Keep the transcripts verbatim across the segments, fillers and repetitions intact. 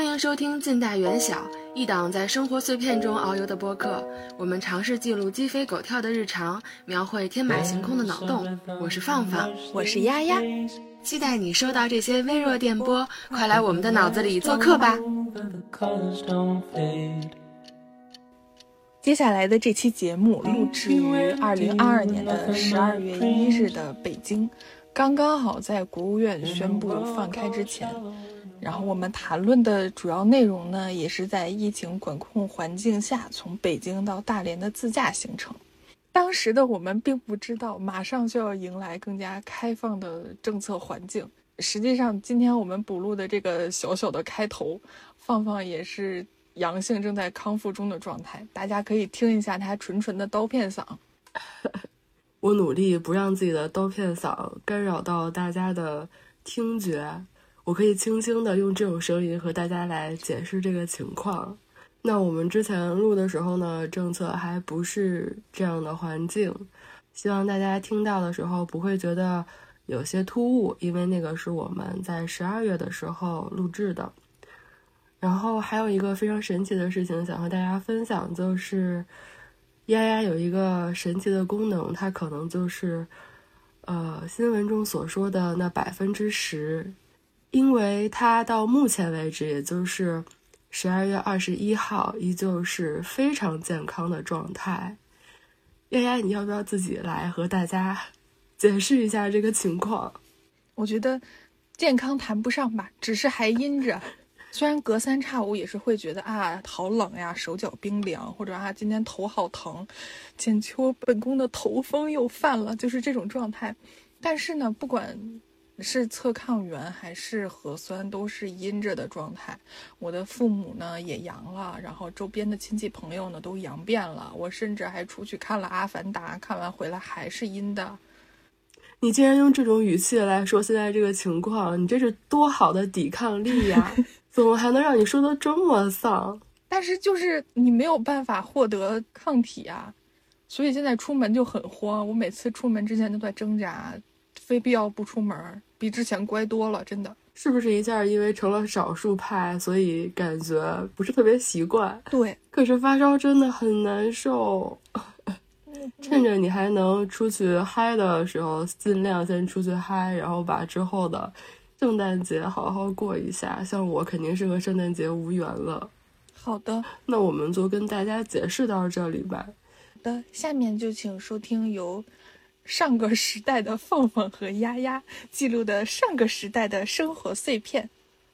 欢迎收听近大远小，一档在生活碎片中遨游的播客。我们尝试记录鸡飞狗跳的日常，描绘天马行空的脑洞。我是放放， 我是丫丫， 期待你收到这些微弱电波，快来我们的脑子里做客吧。 接下来的这期节目录制于二零二二年的十二月一日的北京，刚刚好在国务院宣布放开之前。然后我们谈论的主要内容呢，也是在疫情管控环境下从北京到大连的自驾行程。当时的我们并不知道马上就要迎来更加开放的政策环境。实际上今天我们补录的这个小小的开头，放放也是阳性正在康复中的状态，大家可以听一下他纯纯的刀片嗓。 我努力不让自己的刀片嗓干扰到大家的听觉，我可以轻轻的用这种声音和大家来解释这个情况。那我们之前录的时候呢，政策还不是这样的环境，希望大家听到的时候不会觉得有些突兀，因为那个是我们在十二月的时候录制的。然后还有一个非常神奇的事情想和大家分享，就是丫丫有一个神奇的功能，它可能就是呃新闻中所说的那百分之十，因为它到目前为止，也就是十二月二十一号，依旧是非常健康的状态。丫丫，你要不要自己来和大家解释一下这个情况？ 我觉得健康谈不上吧，只是还阴着。虽然隔三差五也是会觉得啊好冷呀，手脚冰凉，或者啊今天头好疼，浅秋本宫的头风又犯了，就是这种状态。但是呢，不管是测抗原还是核酸都是阴着的状态。我的父母呢也阳了，然后周边的亲戚朋友呢都阳遍了，我甚至还出去看了阿凡达，看完回来还是阴的。 你竟然用这种语气来说现在这个情况，你这是多好的抵抗力呀！怎么还能让你说得这么丧？ 但是就是你没有办法获得抗体啊，所以现在出门就很慌。我每次出门之前都在挣扎，非必要不出门，比之前乖多了，真的。 是不是一下因为成了少数派，所以感觉不是特别习惯？ 对， 可是发烧真的很难受。趁着你还能出去嗨的时候，尽量先出去嗨，然后把之后的圣诞节好好过一下。像我肯定是和圣诞节无缘了。 好的， 那我们就跟大家解释到这里吧。 好的，下面就请收听由上个时代的放放和丫丫记录的上个时代的生活碎片。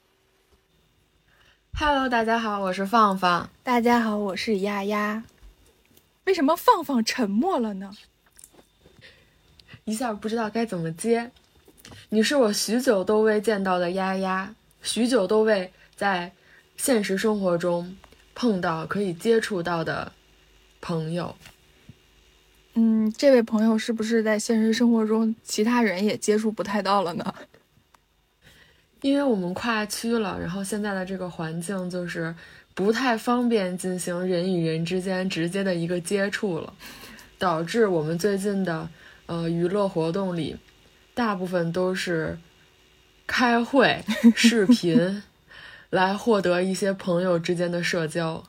Hello， 大家好，我是放放。 大家好，我是丫丫。为什么放放沉默了呢？ 一下不知道该怎么接。你是我许久都未见到的丫丫，许久都未在现实生活中碰到可以接触到的朋友。 嗯，这位朋友是不是在现实生活中其他人也接触不太到了呢？ 因为我们跨区了，然后现在的这个环境就是不太方便进行人与人之间直接的一个接触了，导致我们最近的呃娱乐活动里大部分都是开会视频来获得一些朋友之间的社交。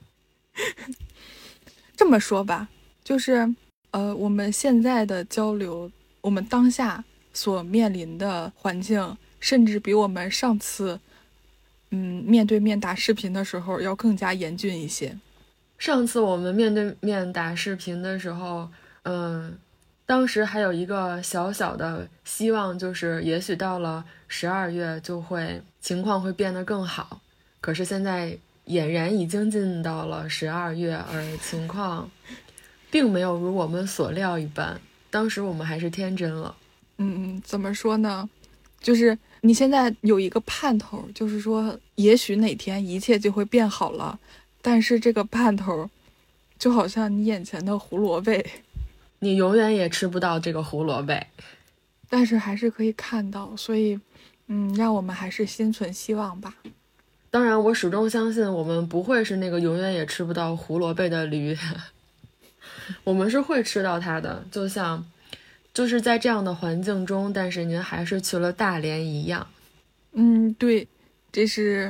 这么说吧，就是呃我们现在的交流，我们当下所面临的环境甚至比我们上次嗯面对面打视频的时候要更加严峻一些。 上次我们面对面打视频的时候，嗯当时还有一个小小的希望，就是也许到了十二月就会情况会变得更好。可是现在俨然已经进到了十二月，而情况并没有如我们所料一般。当时我们还是天真了。 嗯，怎么说呢？就是你现在有一个盼头，就是说也许哪天一切就会变好了，但是这个盼头就好像你眼前的胡萝卜， 你永远也吃不到这个胡萝卜， 但是还是可以看到，所以嗯，让我们还是心存希望吧。 当然我始终相信我们不会是那个永远也吃不到胡萝卜的驴我们是会吃到它的，就像就是在这样的环境中，但是您还是去了大连一样。 嗯，对，这是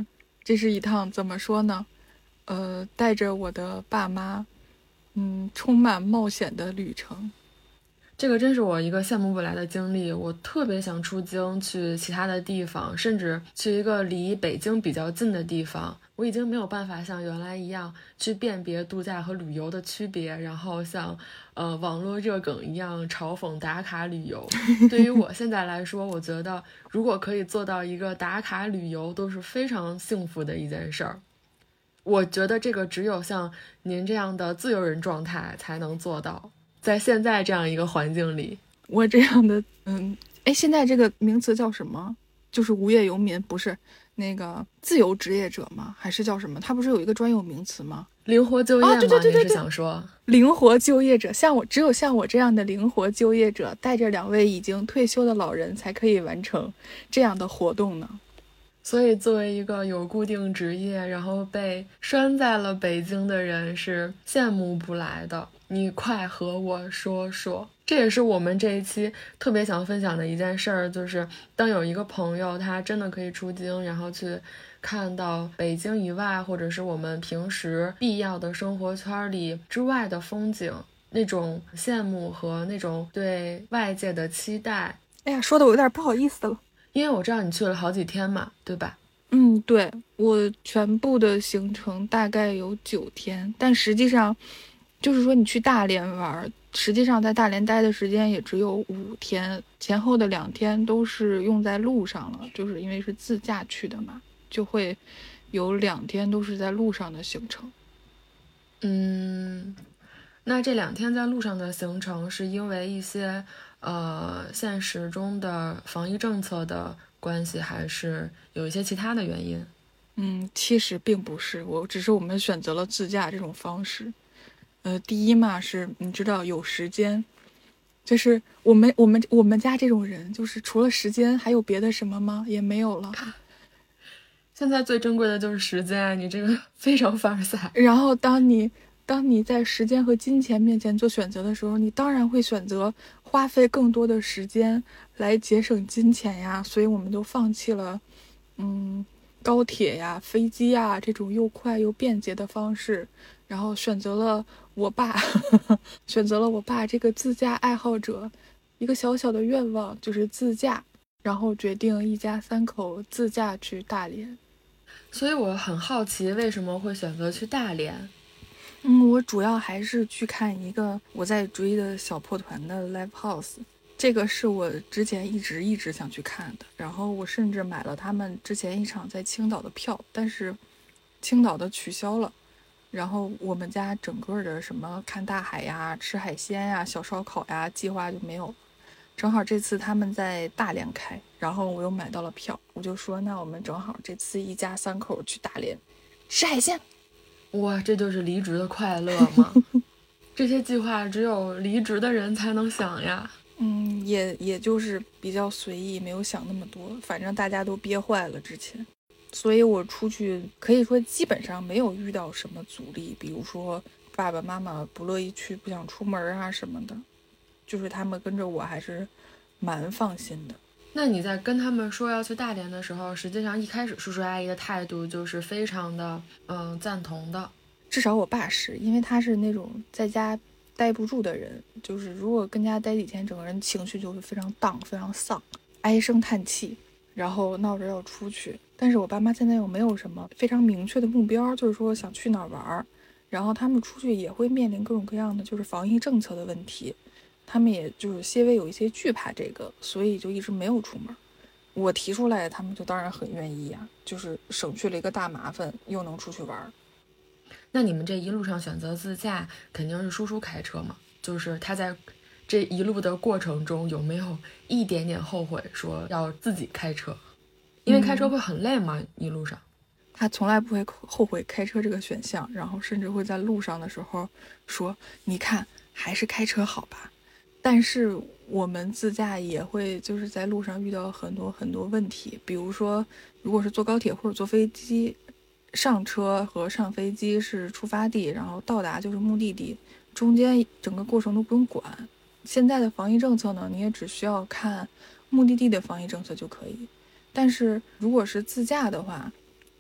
这是一趟怎么说呢？呃，带着我的爸妈，嗯，充满冒险的旅程。 这个真是我一个羡慕不来的经历，我特别想出京去其他的地方，甚至去一个离北京比较近的地方。我已经没有办法像原来一样去辨别度假和旅游的区别，然后像呃网络热梗一样嘲讽打卡旅游。对于我现在来说，我觉得如果可以做到一个打卡旅游，都是非常幸福的一件事儿。我觉得这个只有像您这样的自由人状态才能做到。在现在这样一个环境里， 我这样的，嗯，哎，现在这个名词叫什么？就是无业游民，不是那个自由职业者吗？还是叫什么？它不是有一个专有名词吗？ 灵活就业吗？ 啊，对对对对对， 你是想说灵活就业者？像我，只有像我这样的灵活就业者，带着两位已经退休的老人，才可以完成这样的活动呢。 所以作为一个有固定职业，然后被拴在了北京的人，是羡慕不来的。你快和我说说，这也是我们这一期特别想分享的一件事儿，就是当有一个朋友他真的可以出京，然后去看到北京以外，或者是我们平时必要的生活圈里之外的风景，那种羡慕和那种对外界的期待。 哎呀，说的我有点不好意思了。 因为我知道你去了好几天嘛，对吧？ 嗯，对，我全部的行程大概有九天，但实际上就是说你去大连玩，实际上在大连待的时间也只有五天，前后的两天都是用在路上了，就是因为是自驾去的嘛，就会有两天都是在路上的行程。 嗯，那这两天在路上的行程是因为一些呃现实中的防疫政策的关系，还是有一些其他的原因？ 嗯，其实并不是，我只是我们选择了自驾这种方式。呃，第一嘛，是你知道有时间，就是我们我们我们家这种人，就是除了时间还有别的什么吗？也没有了。 现在最珍贵的就是时间啊！你这个非常凡尔赛。 然后当你当你在时间和金钱面前做选择的时候，你当然会选择花费更多的时间来节省金钱呀。所以我们就放弃了，嗯，高铁呀、飞机呀这种又快又便捷的方式，然后选择了我爸，呵呵选择了我爸这个自驾爱好者一个小小的愿望，就是自驾，然后决定一家三口自驾去大连。 所以我很好奇，为什么会选择去大连？ 嗯，我主要还是去看一个我在追的小破团的 live house， 这个是我之前一直一直想去看的。然后我甚至买了他们之前一场在青岛的票，但是青岛的取消了。然后我们家整个的什么看大海呀、吃海鲜呀、小烧烤呀计划就没有了。正好这次他们在大连开，然后我又买到了票，我就说那我们正好这次一家三口去大连吃海鲜。 哇，这就是离职的快乐吗？这些计划只有离职的人才能想呀。 嗯，也也就是比较随意，没有想那么多，反正大家都憋坏了之前，所以我出去可以说基本上没有遇到什么阻力，比如说爸爸妈妈不乐意去、不想出门啊什么的，就是他们跟着我还是蛮放心的。 那你在跟他们说要去大连的时候，实际上一开始叔叔阿姨的态度就是非常的嗯赞同的。 至少我爸是，因为他是那种在家待不住的人，就是如果跟家待几天，整个人情绪就会非常荡、非常丧，唉声叹气，然后闹着要出去。但是我爸妈现在又没有什么非常明确的目标，就是说想去哪儿玩，然后他们出去也会面临各种各样的就是防疫政策的问题，他们也就是些微有一些惧怕这个，所以就一直没有出门。我提出来，他们就当然很愿意啊，就是省去了一个大麻烦，又能出去玩。 那你们这一路上选择自驾，肯定是叔叔开车嘛？就是他在这一路的过程中有没有一点点后悔说要自己开车？因为开车会很累嘛，嗯、一路上。 他从来不会后悔开车这个选项，然后甚至会在路上的时候说：“你看，还是开车好吧。”但是我们自驾也会就是在路上遇到很多很多问题，比如说，如果是坐高铁或者坐飞机，上车和上飞机是出发地，然后到达就是目的地，中间整个过程都不用管。现在的防疫政策呢，你也只需要看目的地的防疫政策就可以。但是如果是自驾的话，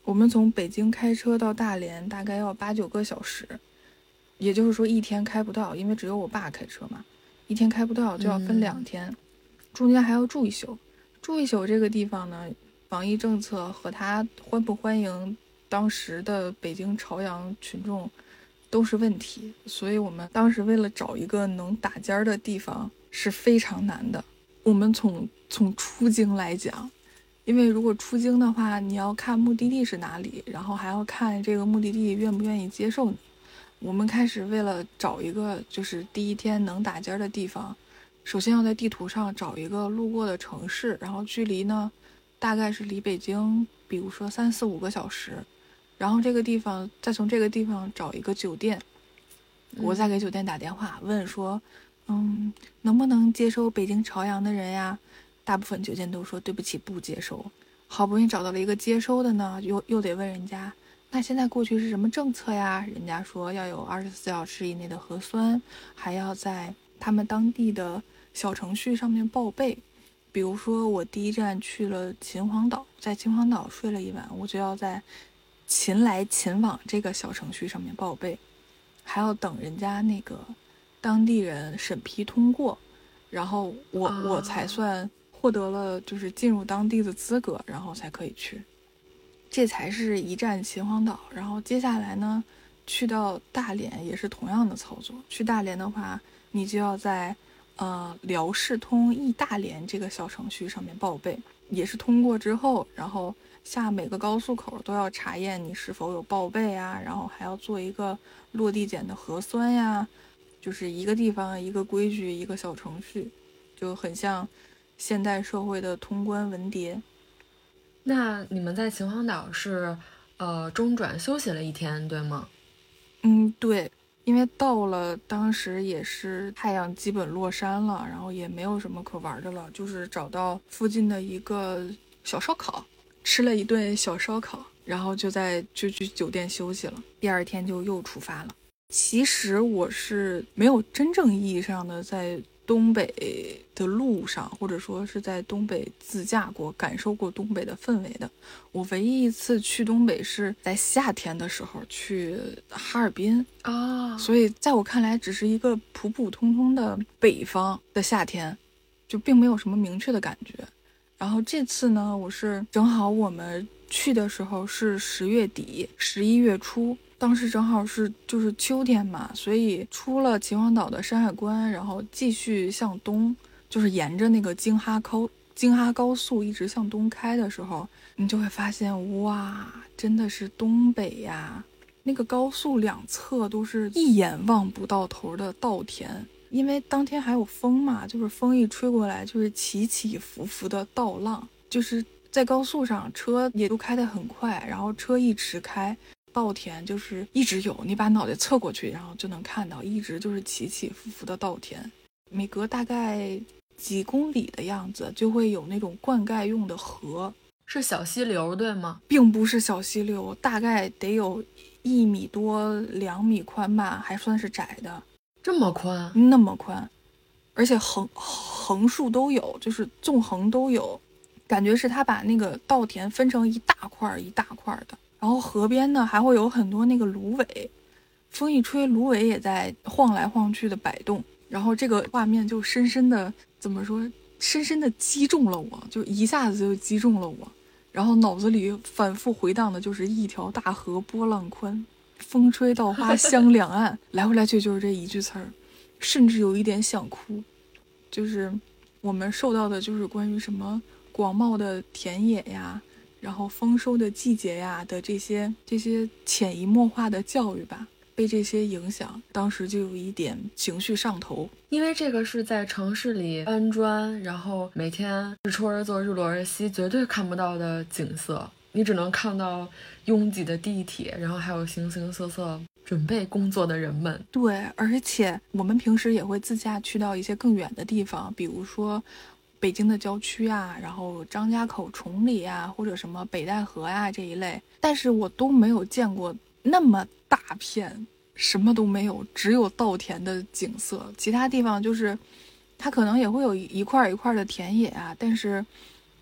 我们从北京开车到大连大概要八九个小时，也就是说一天开不到，因为只有我爸开车嘛，一天开不到就要分两天，嗯、中间还要住一宿。住一宿这个地方呢，防疫政策和他欢不欢迎当时的北京朝阳群众都是问题，所以我们当时为了找一个能打尖的地方是非常难的。我们从从出京来讲，因为如果出京的话，你要看目的地是哪里，然后还要看这个目的地愿不愿意接受你。我们开始为了找一个就是第一天能打尖的地方，首先要在地图上找一个路过的城市，然后距离呢大概是离北京比如说三四五个小时，然后这个地方再从这个地方找一个酒店，我再给酒店打电话问说嗯，能不能接收北京朝阳的人呀？大部分酒店都说对不起不接收。好不容易找到了一个接收的呢，又又得问人家那现在过去是什么政策呀？人家说要有二十四小时以内的核酸，还要在他们当地的小程序上面报备。比如说我第一站去了秦皇岛，在秦皇岛睡了一晚，我就要在秦来秦往这个小程序上面报备，还要等人家那个当地人审批通过，然后我、啊、我才算获得了就是进入当地的资格，然后才可以去。这才是一站秦皇岛。然后接下来呢，去到大连也是同样的操作。去大连的话，你就要在呃辽视通易大连这个小程序上面报备，也是通过之后，然后下每个高速口都要查验你是否有报备啊，然后还要做一个落地检的核酸呀，就是一个地方一个规矩一个小程序，就很像现代社会的通关文牒。 那你们在秦皇岛是呃中转休息了一天对吗？ 嗯，对，因为到了当时也是太阳基本落山了，然后也没有什么可玩的了，就是找到附近的一个小烧烤，吃了一顿小烧烤，然后就在就去酒店休息了，第二天就又出发了。其实我是没有真正意义上的在东北的路上，或者说是在东北自驾过，感受过东北的氛围的。我唯一一次去东北是在夏天的时候去哈尔滨啊、 哦，所以在我看来只是一个普普通通的北方的夏天，就并没有什么明确的感觉。然后这次呢，我是正好我们去的时候是十月底十一月初，当时正好是就是秋天嘛，所以出了秦皇岛的山海关，然后继续向东，就是沿着那个京哈高京哈高速一直向东开的时候，你就会发现哇，真的是东北呀！那个高速两侧都是一眼望不到头的稻田，因为当天还有风嘛，就是风一吹过来就是起起伏伏的稻浪，就是在高速上车也都开得很快，然后车一直开，稻田就是一直有，你把脑袋侧过去然后就能看到，一直就是起起伏伏的稻田，每隔大概几公里的样子就会有那种灌溉用的河， 是小溪流对吗？ 并不是小溪流，大概得有一米多两米宽吧，还算是窄的。 这么宽？ 那么宽，而且横横竖都有，就是纵横都有，感觉是他把那个稻田分成一大块一大块的。然后河边呢还会有很多那个芦苇，风一吹芦苇也在晃来晃去的摆动，然后这个画面就深深的怎么说深深的击中了我，就一下子就击中了我，然后脑子里反复回荡的就是一条大河波浪宽，风吹稻花香两岸来回来去就是这一句词儿，甚至有一点想哭。就是我们受到的就是关于什么广袤的田野呀，然后丰收的季节呀的这些这些潜移默化的教育吧，被这些影响，当时就有一点情绪上头。 因为这个是在城市里搬砖，然后每天日出而作日落而息，绝对看不到的景色，你只能看到拥挤的地铁，然后还有形形色色准备工作的人们。 对，而且我们平时也会自驾去到一些更远的地方，比如说北京的郊区啊，然后张家口崇礼啊，或者什么北戴河啊这一类，但是我都没有见过那么大片什么都没有，只有稻田的景色。其他地方就是它可能也会有一块一块的田野啊，但是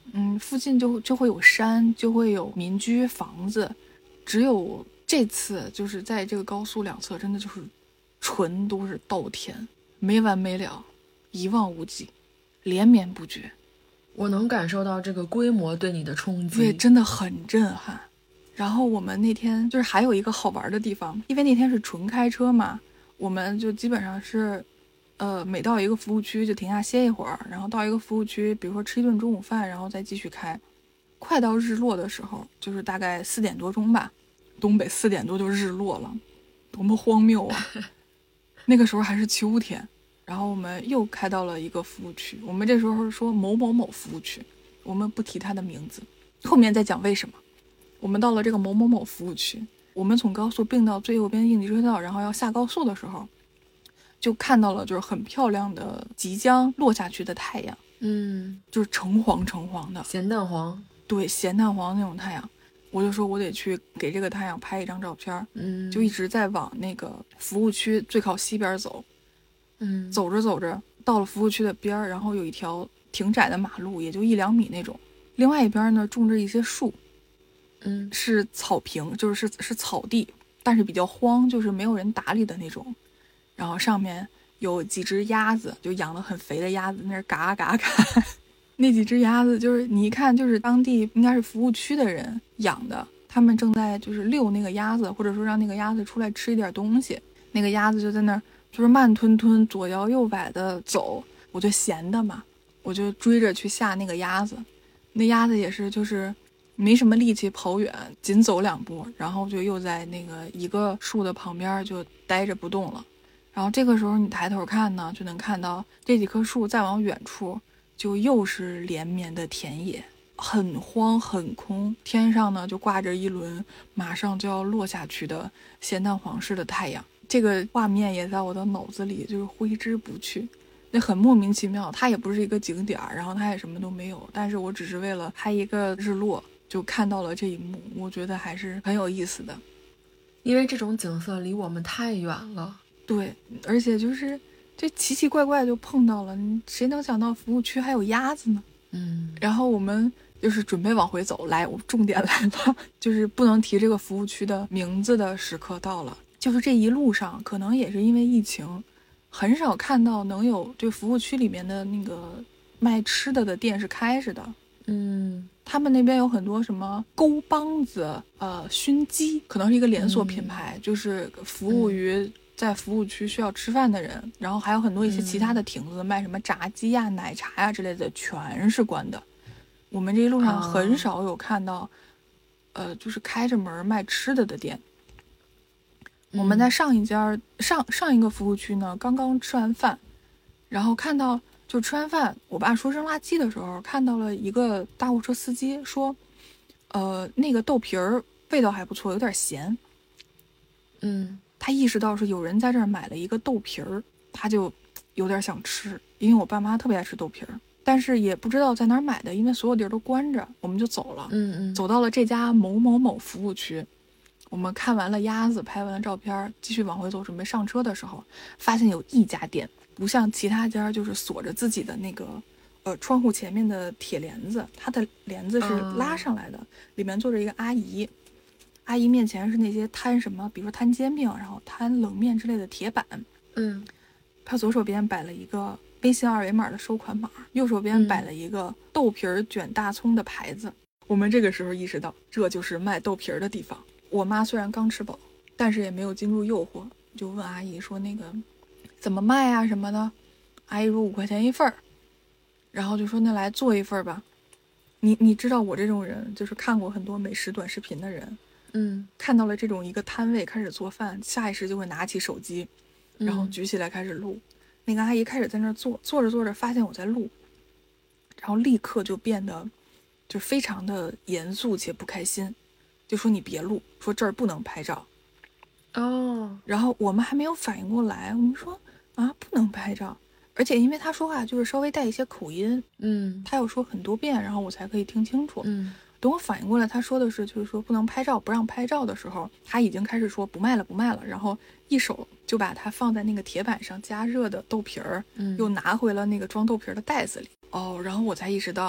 嗯，附近就就会有山，就会有民居房子，只有这次就是在这个高速两侧，真的就是纯都是稻田，没完没了，一望无际，连绵不绝。 我能感受到这个规模对你的冲击， 对，真的很震撼。然后我们那天就是还有一个好玩的地方，因为那天是纯开车嘛，我们就基本上是呃，每到一个服务区就停下歇一会儿，然后到一个服务区，比如说吃一顿中午饭，然后再继续开。快到日落的时候，就是大概四点多钟吧，东北四点多就日落了，多么荒谬啊！那个时候还是秋天，然后我们又开到了一个服务区，我们这时候说某某某服务区，我们不提它的名字，后面再讲为什么。我们到了这个某某某服务区，我们从高速并到最右边应急车道，然后要下高速的时候，就看到了就是很漂亮的即将落下去的太阳， 嗯， 就是橙黄橙黄的， 咸蛋黄， 对，咸蛋黄那种太阳。我就说我得去给这个太阳拍一张照片， 嗯， 就一直在往那个服务区最靠西边走， 嗯， 走着走着到了服务区的边儿，然后有一条挺窄的马路，也就一两米那种，另外一边呢种着一些树， 嗯， 是草坪，就是是是草地，但是比较荒，就是没有人打理的那种。然后上面有几只鸭子，就养得很肥的鸭子，那是嘎嘎嘎。那几只鸭子就是你一看就是当地应该是服务区的人养的，他们正在就是遛那个鸭子，或者说让那个鸭子出来吃一点东西。那个鸭子就在那儿就是慢吞吞左摇右摆的走，我就闲的嘛，我就追着去吓那个鸭子。那鸭子也是就是没什么力气跑远，紧走两步，然后就又在那个一个树的旁边就待着不动了。然后这个时候你抬头看呢，就能看到这几棵树再往远处就又是连绵的田野，很荒很空，天上呢就挂着一轮马上就要落下去的咸蛋黄似的太阳。这个画面也在我的脑子里就是挥之不去，那很莫名其妙，它也不是一个景点，然后它也什么都没有，但是我只是为了拍一个日落就看到了这一幕，我觉得还是很有意思的。 因为这种景色离我们太远了。 对，而且就是这奇奇怪怪就碰到了，谁能想到服务区还有鸭子呢？ 嗯， 然后我们就是准备往回走，来，我重点来了，就是不能提这个服务区的名字的时刻到了。就是这一路上，可能也是因为疫情，很少看到能有这服务区里面的那个卖吃的的店是开着的。 嗯， 他们那边有很多什么勾帮子、呃熏鸡，可能是一个连锁品牌，嗯、就是服务于在服务区需要吃饭的人。嗯、然后还有很多一些其他的亭子、嗯、卖什么炸鸡呀、奶茶呀之类的，全是关的。我们这一路上很少有看到，哦、呃，就是开着门卖吃的的店。我们在上一家上上一个服务区呢，刚刚吃完饭，然后看到就吃完饭，我爸说扔垃圾的时候，看到了一个大货车司机说，呃，那个豆皮儿味道还不错，有点咸。 嗯， 他意识到是有人在这儿买了一个豆皮儿，他就有点想吃，因为我爸妈特别爱吃豆皮儿，但是也不知道在哪儿买的，因为所有地儿都关着，我们就走了。 嗯嗯， 走到了这家某某某服务区。我们看完了鸭子，拍完了照片，继续往回走，准备上车的时候，发现有一家店，不像其他家就是锁着自己的那个，呃，窗户前面的铁帘子，它的帘子是拉上来的，嗯、里面坐着一个阿姨，阿姨面前是那些摊什么，比如说摊煎饼，然后摊冷面之类的铁板， 嗯， 她左手边摆了一个微信二维码的收款码，右手边摆了一个豆皮儿卷大葱的牌子。嗯、我们这个时候意识到，这就是卖豆皮儿的地方。我妈虽然刚吃饱，但是也没有禁住诱惑，就问阿姨说那个怎么卖啊什么的。阿姨说五块钱一份儿，然后就说那来做一份吧。你你知道我这种人，就是看过很多美食短视频的人， 嗯， 看到了这种一个摊位开始做饭，下意识就会拿起手机，然后举起来开始录。嗯、那个阿姨开始在那儿做，做着做着发现我在录，然后立刻就变得就非常的严肃且不开心。就说你别录，说这儿不能拍照。 哦， 然后我们还没有反应过来，我们说啊不能拍照，而且因为他说话就是稍微带一些口音， 嗯， 他要说很多遍，然后我才可以听清楚。 嗯， 等我反应过来，他说的是就是说不能拍照，不让拍照的时候，他已经开始说不卖了不卖了，然后一手就把它放在那个铁板上加热的豆皮儿， 嗯， 又拿回了那个装豆皮儿的袋子里。哦，然后我才意识到。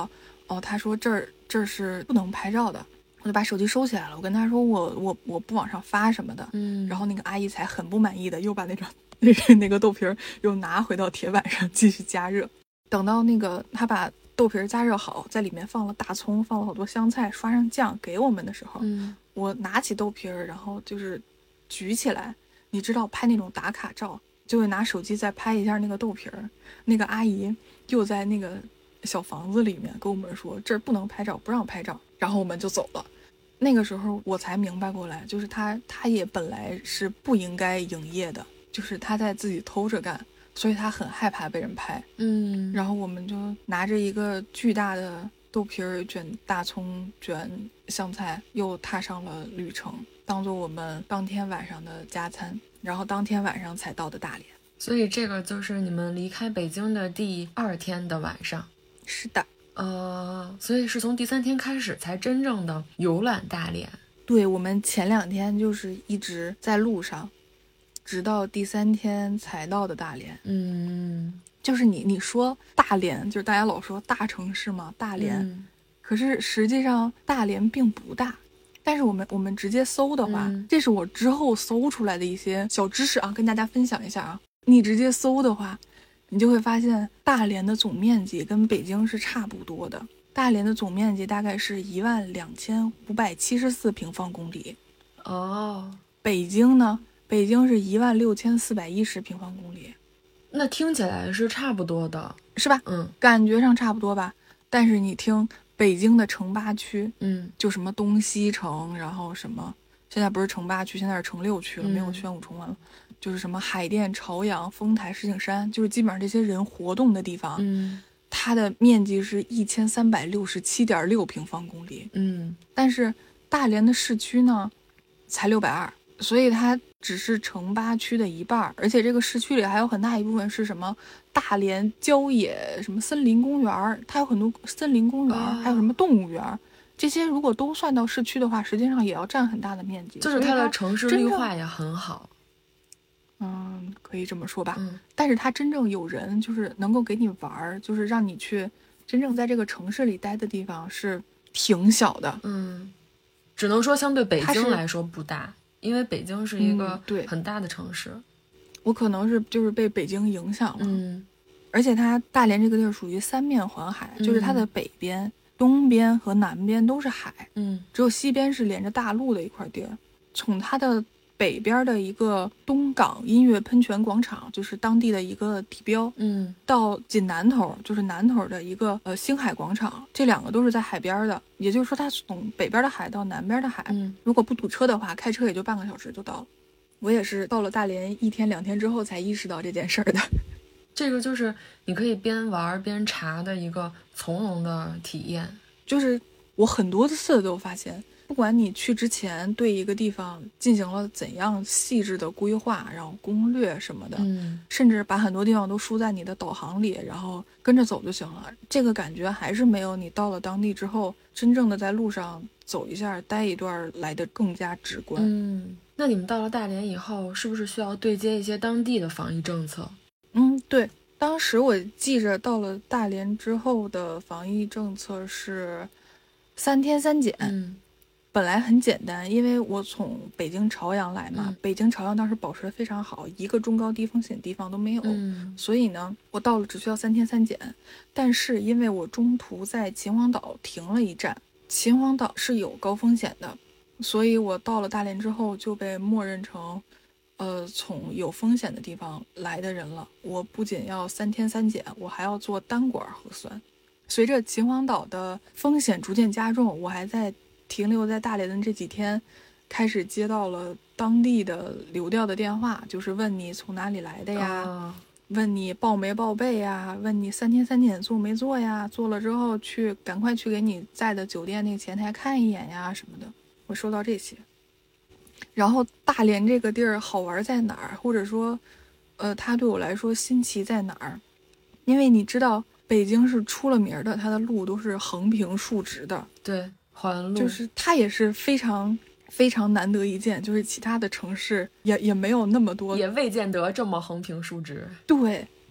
哦，他说这儿这儿是不能拍照的，我就把手机收起来了。我跟他说我我我不往上发什么的， 嗯， 然后那个阿姨才很不满意的又把那张那个那个豆皮儿又拿回到铁板上继续加热。等到那个他把豆皮儿加热好，在里面放了大葱，放了好多香菜，刷上酱给我们的时候， 嗯， 我拿起豆皮儿，然后就是举起来，你知道拍那种打卡照，就会拿手机再拍一下那个豆皮儿。那个阿姨又在那个小房子里面跟我们说这儿不能拍照，不让拍照，然后我们就走了。那个时候我才明白过来，就是他他也本来是不应该营业的，就是他在自己偷着干，所以他很害怕被人拍。 嗯， 然后我们就拿着一个巨大的豆皮儿卷大葱卷香菜，又踏上了旅程，当做我们当天晚上的加餐，然后当天晚上才到的大连。 所以这个就是你们离开北京的第二天的晚上。 是的。 呃，所以是从第三天开始才真正的游览大连。 对，我们前两天就是一直在路上，直到第三天才到的大连。 嗯， 就是你你说大连，就是大家老说大城市嘛，大连、 嗯、 可是实际上大连并不大。但是我们我们直接搜的话、 嗯、 这是我之后搜出来的一些小知识啊，跟大家分享一下啊。你直接搜的话，你就会发现大连的总面积跟北京是差不多的。大连的总面积大概是一万两千五百七十四平方公里。 哦， 北京呢？北京是一万六千四百一十平方公里。 那听起来是差不多的， 是吧？ 嗯， 感觉上差不多吧。但是你听北京的城八区， 嗯， 就什么东西城，然后什么，现在不是城八区，现在是城六区了， 嗯、 没有宣武崇文了。就是什么海淀、朝阳、丰台、石景山，就是基本上这些人活动的地方， 嗯， 它的面积是一千三百六十七点六平方公里， 嗯， 但是大连的市区呢，才六百二，所以它只是城八区的一半，而且这个市区里还有很大一部分是什么大连郊野什么森林公园，它有很多森林公园， 哦、 还有什么动物园。这些如果都算到市区的话，实际上也要占很大的面积， 就是它的城市绿化也很好。 嗯，可以这么说吧。 嗯， 但是它真正有人就是能够给你玩，就是让你去真正在这个城市里待的地方是挺小的。 嗯，只能说相对北京来说不大，因为北京是一个很大的城市。 嗯、我可能是就是被北京影响了。 嗯， 而且它大连这个地儿属于三面环海，嗯、就是它的北边、东边和南边都是海。 嗯， 只有西边是连着大陆的一块地儿。从它的北边的一个东港音乐喷泉广场，就是当地的一个地标， 嗯， 到锦南头，就是南头的一个呃星海广场，这两个都是在海边的。也就是说，它从北边的海到南边的海， 嗯， 如果不堵车的话，开车也就半个小时就到了。我也是到了大连一天两天之后才意识到这件事儿的。 这个就是你可以边玩边查的一个从容的体验。 就是我很多次都发现，不管你去之前对一个地方进行了怎样细致的规划，然后攻略什么的， 嗯， 甚至把很多地方都输在你的导航里，然后跟着走就行了，这个感觉还是没有你到了当地之后真正的在路上走一下待一段来的更加直观。 嗯，那你们到了大连以后是不是需要对接一些当地的防疫政策？ 嗯，对，当时我记着到了大连之后的防疫政策是三天三检。 嗯， 本来很简单，因为我从北京朝阳来嘛， 嗯、 北京朝阳当时保持得非常好，一个中高低风险地方都没有， 嗯、 所以呢，我到了只需要三天三检。但是因为我中途在秦皇岛停了一站，秦皇岛是有高风险的，所以我到了大连之后就被默认成呃，从有风险的地方来的人了。我不仅要三天三检，我还要做单管核酸。随着秦皇岛的风险逐渐加重，我还在停留在大连的这几天，开始接到了当地的流调的电话，就是问你从哪里来的呀， 哦、 问你报没报备呀，问你三天三检做没做呀，做了之后去赶快去给你在的酒店那个前台看一眼呀什么的。我收到这些。然后大连这个地儿好玩在哪儿，或者说呃，它对我来说新奇在哪儿？因为你知道北京是出了名的，它的路都是横平竖直的， 对，环路， 就是它也是非常非常难得一见，就是其他的城市也也没有那么多， 也未见得这么横平竖直。 对，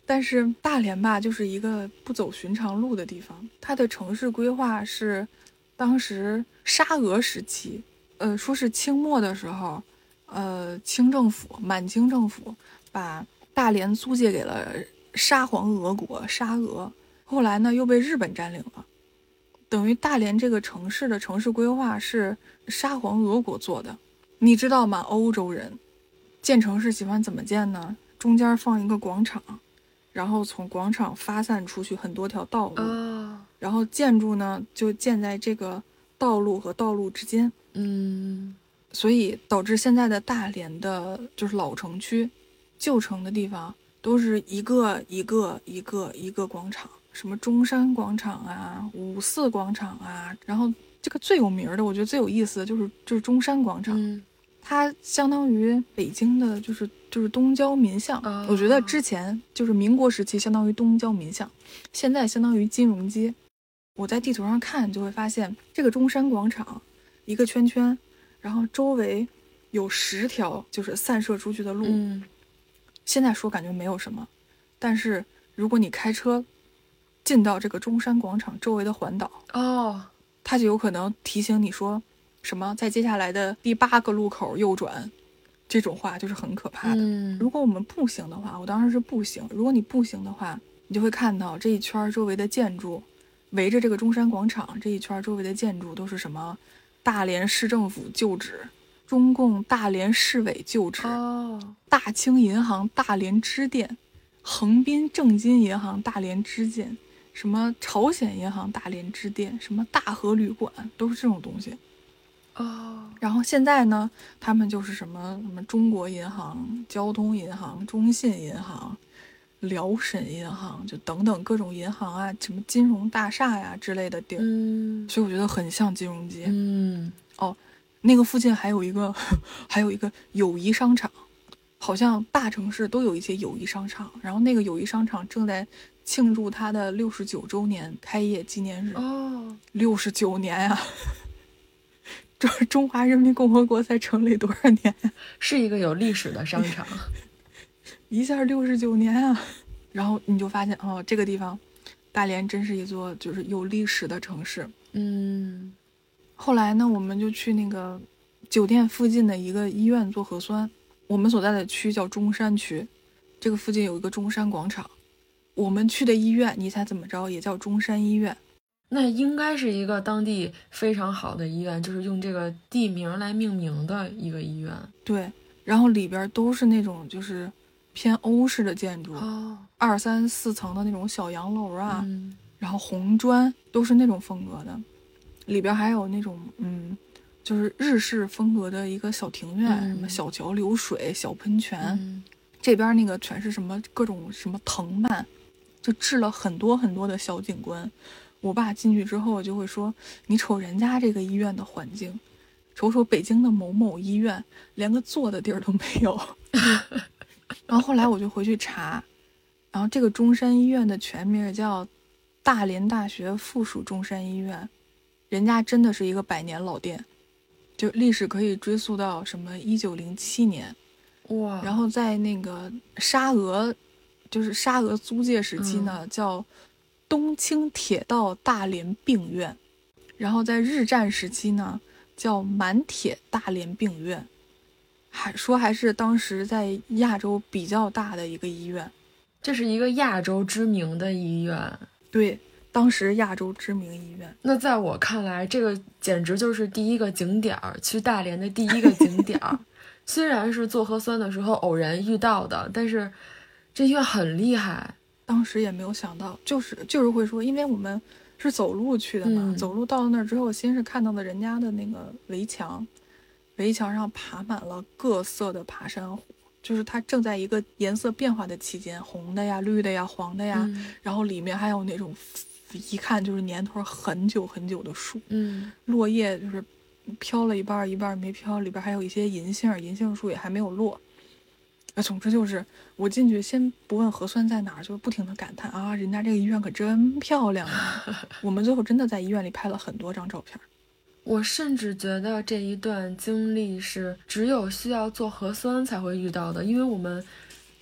但是大连吧，就是一个不走寻常路的地方。它的城市规划是当时沙俄时期，呃，说是清末的时候，呃，清政府满清政府把大连租借给了沙皇俄国沙俄，后来呢又被日本占领了。等于大连这个城市的城市规划是沙皇俄国做的。你知道吗？欧洲人建城市喜欢怎么建呢？中间放一个广场，然后从广场发散出去很多条道路， 哦， 然后建筑呢就建在这个道路和道路之间。 嗯， 所以导致现在的大连的就是老城区旧城的地方都是一个一个一个一个广场，什么中山广场啊，五四广场啊，然后这个最有名的，我觉得最有意思的就是就是中山广场。 嗯， 它相当于北京的就是就是东交民巷。 哦， 我觉得之前就是民国时期相当于东交民巷，现在相当于金融街。我在地图上看就会发现，这个中山广场一个圈圈，然后周围有十条就是散射出去的路。 嗯， 现在说感觉没有什么，但是如果你开车进到这个中山广场周围的环岛， 哦， 它就有可能提醒你说什么在接下来的第八个路口右转，这种话就是很可怕的。 嗯， 如果我们步行的话，我当时是步行，如果你步行的话，你就会看到这一圈周围的建筑，围着这个中山广场这一圈周围的建筑都是什么大连市政府旧址、中共大连市委旧址、 哦， 大清银行大连支店、横滨正金银行大连支店，什么朝鲜银行大连支店，什么大和旅馆，都是这种东西。 哦， 然后现在呢，他们就是什么什么中国银行、交通银行、中信银行、辽沈银行，就等等各种银行啊，什么金融大厦呀之类的地儿。 嗯， 所以我觉得很像金融街。 嗯， 哦，那个附近还有一个还有一个友谊商场，好像大城市都有一些友谊商场，然后那个友谊商场正在庆祝它的六十九周年开业纪念日。 哦， 六十九年呀、啊！中中华人民共和国才成立多少年呀、啊？ 是一个有历史的商场， 一下六十九年啊！然后你就发现哦，这个地方，大连真是一座就是有历史的城市。 嗯， 后来呢，我们就去那个酒店附近的一个医院做核酸。我们所在的区叫中山区，这个附近有一个中山广场。我们去的医院，你猜怎么着，也叫中山医院。 那应该是一个当地非常好的医院，就是用这个地名来命名的一个医院。 对，然后里边都是那种就是偏欧式的建筑， 哦， 二三四层的那种小洋楼啊， 嗯， 然后红砖都是那种风格的。里边还有那种嗯，就是日式风格的一个小庭院， 嗯、 什么小桥流水、小喷泉。 嗯、 这边那个全是什么各种什么藤蔓，就置了很多很多的小景观。我爸进去之后就会说，你瞅人家这个医院的环境，瞅瞅北京的某某医院，连个坐的地儿都没有。然后后来我就回去查，然后这个中山医院的全名叫大连大学附属中山医院，人家真的是一个百年老店，就历史可以追溯到什么一九零七年。 哇！ 然后在那个沙俄，就是沙俄租界时期呢， 嗯、 叫东青铁道大连病院，然后在日战时期呢叫满铁大连病院，还说还是当时在亚洲比较大的一个医院。 这是一个亚洲知名的医院。 对，当时亚洲知名医院。 那在我看来，这个简直就是第一个景点儿，去大连的第一个景点儿。虽然是做核酸的时候偶然遇到的，但是这医院很厉害。 当时也没有想到，就是就是会说，因为我们是走路去的嘛， 嗯、 走路到了那儿之后，先是看到了人家的那个围墙，围墙上爬满了各色的爬山虎，就是它正在一个颜色变化的期间，红的呀、绿的呀、黄的呀， 嗯、 然后里面还有那种一看就是年头很久很久的树， 嗯， 落叶就是飘了一半一半没飘，里边还有一些银杏，银杏树也还没有落。啊，总之就是我进去先不问核酸在哪儿，就不停的感叹啊，人家这个医院可真漂亮啊！我们最后真的在医院里拍了很多张照片。 我甚至觉得这一段经历是只有需要做核酸才会遇到的，因为我们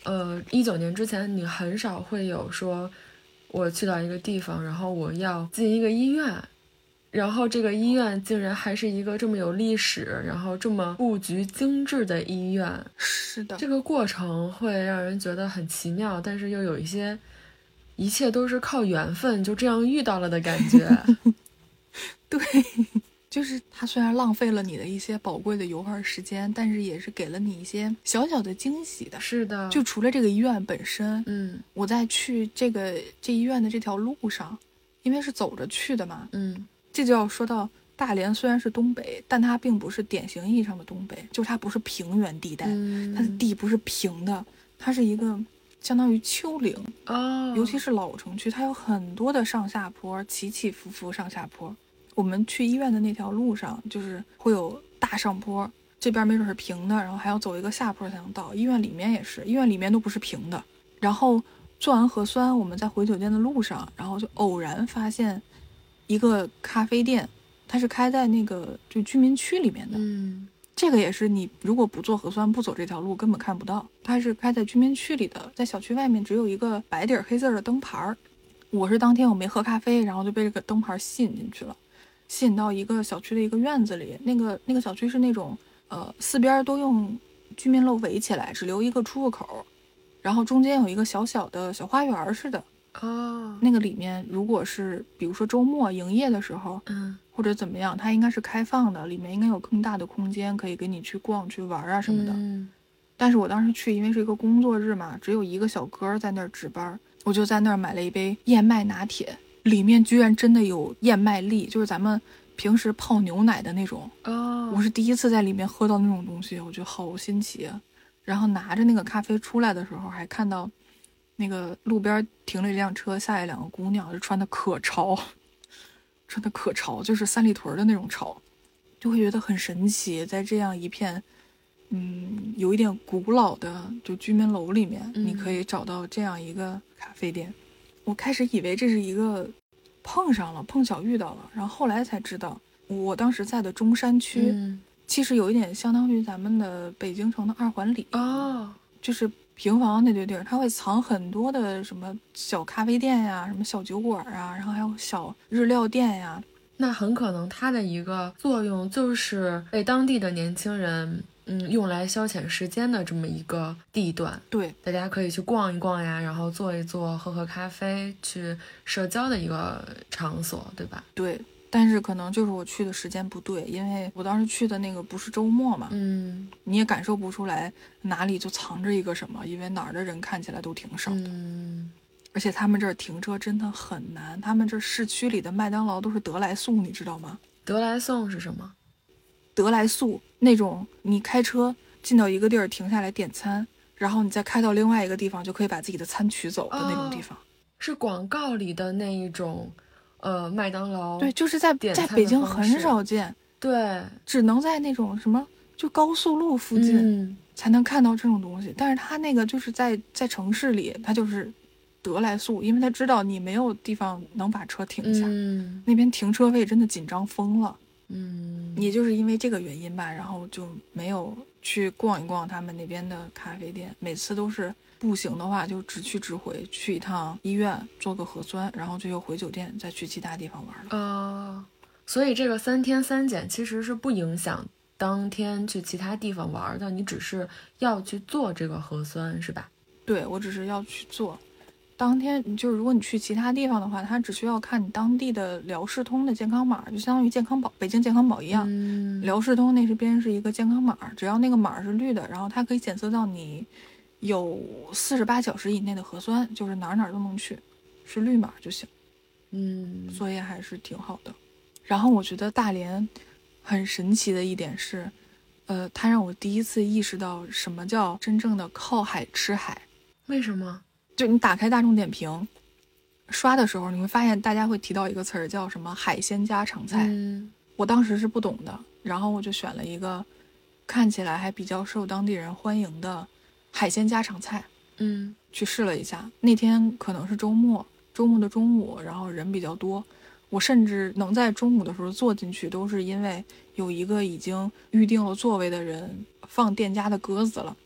呃，一九年之前你很少会有说，我去到一个地方，然后我要进一个医院，然后这个医院竟然还是一个这么有历史，然后这么布局精致的医院。 是的， 这个过程会让人觉得很奇妙，但是又有一些一切都是靠缘分就这样遇到了的感觉。 对，就是它虽然浪费了你的一些宝贵的游玩时间，但是也是给了你一些小小的惊喜的。 是的， 就除了这个医院本身， 嗯， 我在去这个这医院的这条路上，因为是走着去的嘛， 嗯， 这就要说到大连虽然是东北，但它并不是典型意义上的东北，就是它不是平原地带， 嗯、 它的地不是平的，它是一个相当于丘陵哦， 尤其是老城区，它有很多的上下坡，起起伏伏上下坡。我们去医院的那条路上，就是会有大上坡，这边没准是平的，然后还要走一个下坡才能到。医院里面也是，医院里面都不是平的。然后做完核酸，我们在回酒店的路上，然后就偶然发现一个咖啡店，它是开在那个就居民区里面的。 嗯， 这个也是你如果不做核酸不走这条路根本看不到，它是开在居民区里的，在小区外面只有一个白底黑字的灯牌。我是当天我没喝咖啡，然后就被这个灯牌吸引进去了，吸引到一个小区的一个院子里。那个那个小区是那种呃四边都用居民楼围起来，只留一个出入口，然后中间有一个小小的小花园似的。 哦， 那个里面如果是比如说周末营业的时候， 嗯， 或者怎么样，它应该是开放的，里面应该有更大的空间可以给你去逛去玩啊什么的。 嗯， 但是我当时去，因为是一个工作日嘛，只有一个小哥在那儿值班，我就在那儿买了一杯燕麦拿铁，里面居然真的有燕麦粒，就是咱们平时泡牛奶的那种。 哦， 我是第一次在里面喝到那种东西，我觉得好新奇啊。然后拿着那个咖啡出来的时候，还看到那个路边停了一辆车，下来两个姑娘，就穿的可潮，穿的可潮，就是三里屯的那种潮，就会觉得很神奇，在这样一片嗯有一点古老的就居民楼里面， 嗯、 你可以找到这样一个咖啡店。我开始以为这是一个碰上了碰巧遇到了，然后后来才知道我当时在的中山区、 嗯、 其实有一点相当于咱们的北京城的二环里哦， 就是平房那堆地儿，它会藏很多的什么小咖啡店呀，什么小酒馆啊，然后还有小日料店呀。 那很可能它的一个作用就是被当地的年轻人嗯用来消遣时间的这么一个地段。 对， 大家可以去逛一逛呀，然后坐一坐，喝喝咖啡，去社交的一个场所，对吧？ 对，但是可能就是我去的时间不对，因为我当时去的那个不是周末嘛， 嗯， 你也感受不出来哪里就藏着一个什么，因为哪儿的人看起来都挺少的。 嗯， 而且他们这儿停车真的很难，他们这市区里的麦当劳都是得来速，你知道吗？ 得来送是什么？ 得来速那种，你开车进到一个地儿停下来点餐，然后你再开到另外一个地方就可以把自己的餐取走的那种地方。 哦，是广告里的那一种呃麦当劳。 对，就是在在北京很少见。 对， 只能在那种什么就高速路附近、 嗯、 才能看到这种东西。但是他那个就是在在城市里，他就是得来速，因为他知道你没有地方能把车停下、 嗯、 那边停车位真的紧张疯了。 嗯， 也就是因为这个原因吧，然后就没有去逛一逛他们那边的咖啡店。每次都是步行的话就直去直回，去一趟医院做个核酸，然后就又回酒店，再去其他地方玩了。 哦，所以这个三天三检其实是不影响当天去其他地方玩的，你只是要去做这个核酸是吧？ 对，我只是要去做。当天就是如果你去其他地方的话，它只需要看你当地的辽视通的健康码，就相当于健康宝北京健康宝一样、 嗯、 辽视通那边是一个健康码，只要那个码是绿的，然后它可以检测到你有四十八小时以内的核酸，就是哪儿哪儿都能去，是绿码就行。 嗯， 所以还是挺好的。然后我觉得大连很神奇的一点是呃，它让我第一次意识到什么叫真正的靠海吃海。 为什么？ 就你打开大众点评刷的时候，你会发现大家会提到一个词儿叫什么海鲜家常菜、 嗯、 我当时是不懂的，然后我就选了一个看起来还比较受当地人欢迎的海鲜家常菜， 嗯， 去试了一下。那天可能是周末周末的中午，然后人比较多，我甚至能在中午的时候坐进去，都是因为有一个已经预定了座位的人放店家的鸽子了。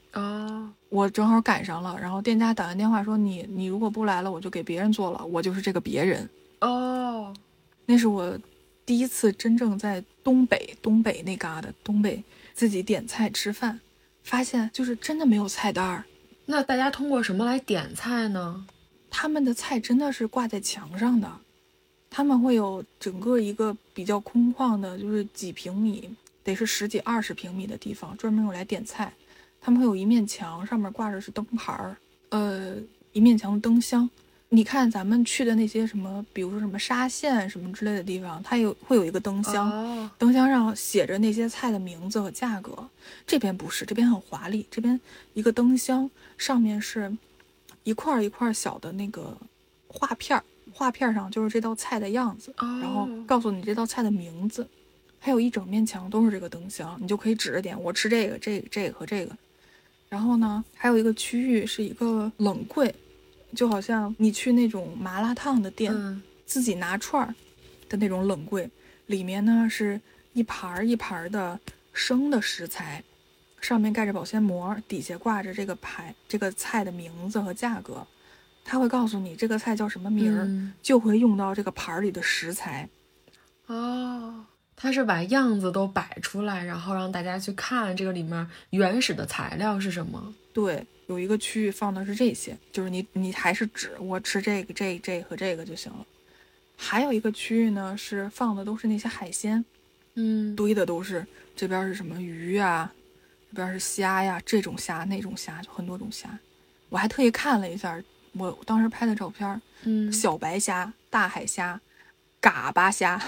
哦， 我正好赶上了，然后店家打完电话说你你如果不来了，我就给别人做了，我就是这个别人。 哦， 那是我第一次真正在东北东北那嘎达东北自己点菜吃饭，发现就是真的没有菜单儿。 那大家通过什么来点菜呢？ 他们的菜真的是挂在墙上的，他们会有整个一个比较空旷的，就是几平米，得是十几二十平米的地方，专门用来点菜。他们会有一面墙，上面挂着是灯牌儿，呃，一面墙的灯箱。你看咱们去的那些什么，比如说什么沙县什么之类的地方，它有会有一个灯箱， 哦， 灯箱上写着那些菜的名字和价格。这边不是，这边很华丽，这边一个灯箱上面是一块一块小的那个画片，画片上就是这道菜的样子， 哦， 然后告诉你这道菜的名字。还有一整面墙都是这个灯箱，你就可以指着点，我吃这个这个这个和这个。然后呢，还有一个区域是一个冷柜，就好像你去那种麻辣烫的店， 嗯， 自己拿串儿的那种冷柜，里面呢是一盘一盘的生的食材，上面盖着保鲜膜，底下挂着这个牌这个菜的名字和价格。他会告诉你这个菜叫什么名儿， 嗯， 就会用到这个盘里的食材。 哦，他是把样子都摆出来，然后让大家去看这个里面原始的材料是什么。 对，有一个区域放的是这些，就是你你还是指我吃这个这这和这个就行了。还有一个区域呢是放的都是那些海鲜， 嗯， 堆的都是这边是什么鱼啊，这边是虾呀，这种虾那种虾，就很多种虾。我还特意看了一下我当时拍的照片， 嗯， 小白虾、大海虾、嘎巴虾，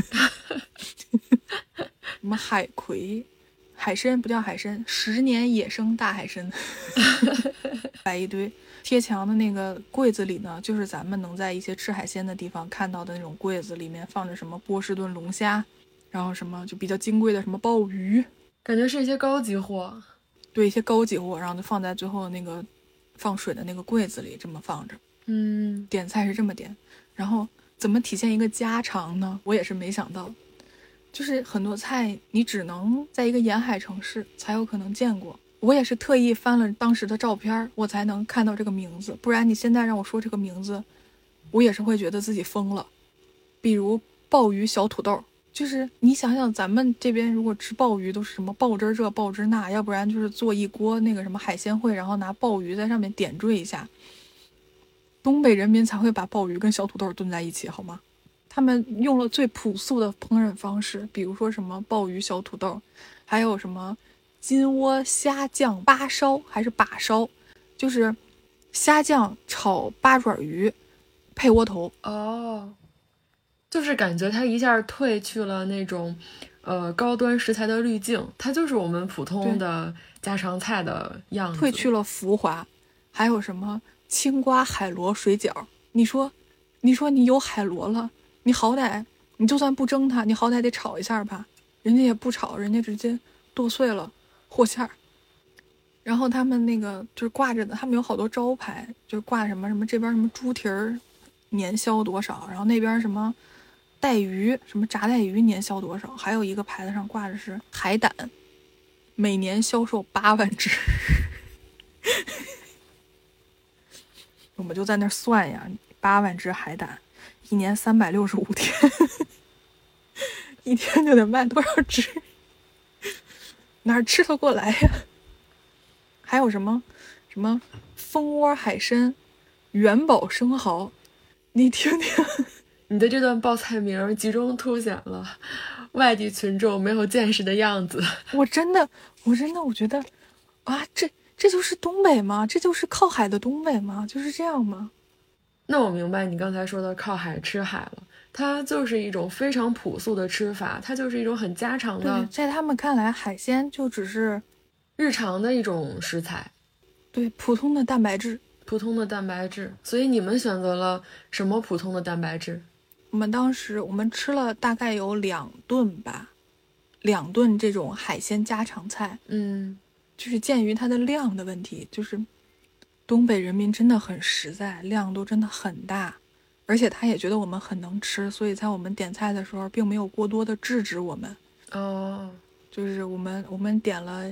什么海葵。海参不叫海参，十年野生大海参，摆一堆。贴墙的那个柜子里呢，就是咱们能在一些吃海鲜的地方看到的那种柜子，里面放着什么波士顿龙虾，然后什么就比较金贵的什么鲍鱼， 感觉是一些高级货。 对，一些高级货，然后就放在最后的那个放水的那个柜子里，这么放着。 嗯， 点菜是这么点，然后怎么体现一个家常呢？我也是没想到。就是很多菜你只能在一个沿海城市才有可能见过，我也是特意翻了当时的照片，我才能看到这个名字，不然你现在让我说这个名字，我也是会觉得自己疯了。比如鲍鱼小土豆，就是你想想咱们这边如果吃鲍鱼都是什么鲍汁这鲍汁那，要不然就是做一锅那个什么海鲜烩，然后拿鲍鱼在上面点缀一下。东北人民才会把鲍鱼跟小土豆炖在一起，好吗？他们用了最朴素的烹饪方式，比如说什么鲍鱼小土豆，还有什么金窝虾酱八烧还是把烧，就是虾酱炒八爪鱼配窝头。 哦，就是感觉它一下褪去了那种呃高端食材的滤镜，它就是我们普通的家常菜的样子， 褪去了浮华。还有什么青瓜海螺水饺，你说你说你有海螺了，你好歹你就算不蒸它，你好歹得炒一下吧，人家也不炒，人家直接剁碎了和馅儿。然后他们那个就是挂着的，他们有好多招牌，就是挂什么什么这边什么猪蹄儿年销多少，然后那边什么带鱼什么炸带鱼年销多少，还有一个牌子上挂着是海胆，每年销售八万只。我们就在那算呀，八万只海胆，一年三百六十五天，一天就得卖多少只？哪儿吃得过来呀？还有什么什么蜂窝海参、元宝生蚝，你听听， 你的这段报菜名集中凸显了外地群众没有见识的样子。 我真的，我真的，我觉得啊，这这就是东北吗？这就是靠海的东北吗？就是这样吗？ 那我明白你刚才说的靠海吃海了，它就是一种非常朴素的吃法，它就是一种很家常的， 对，在他们看来，海鲜就只是日常的一种食材， 对普通的蛋白质。 普通的蛋白质。所以你们选择了什么普通的蛋白质？ 我们当时我们吃了大概有两顿吧，两顿这种海鲜家常菜。 嗯， 就是鉴于它的量的问题，就是东北人民真的很实在，量都真的很大，而且他也觉得我们很能吃，所以在我们点菜的时候并没有过多的制止我们。 哦， 就是我们我们点了一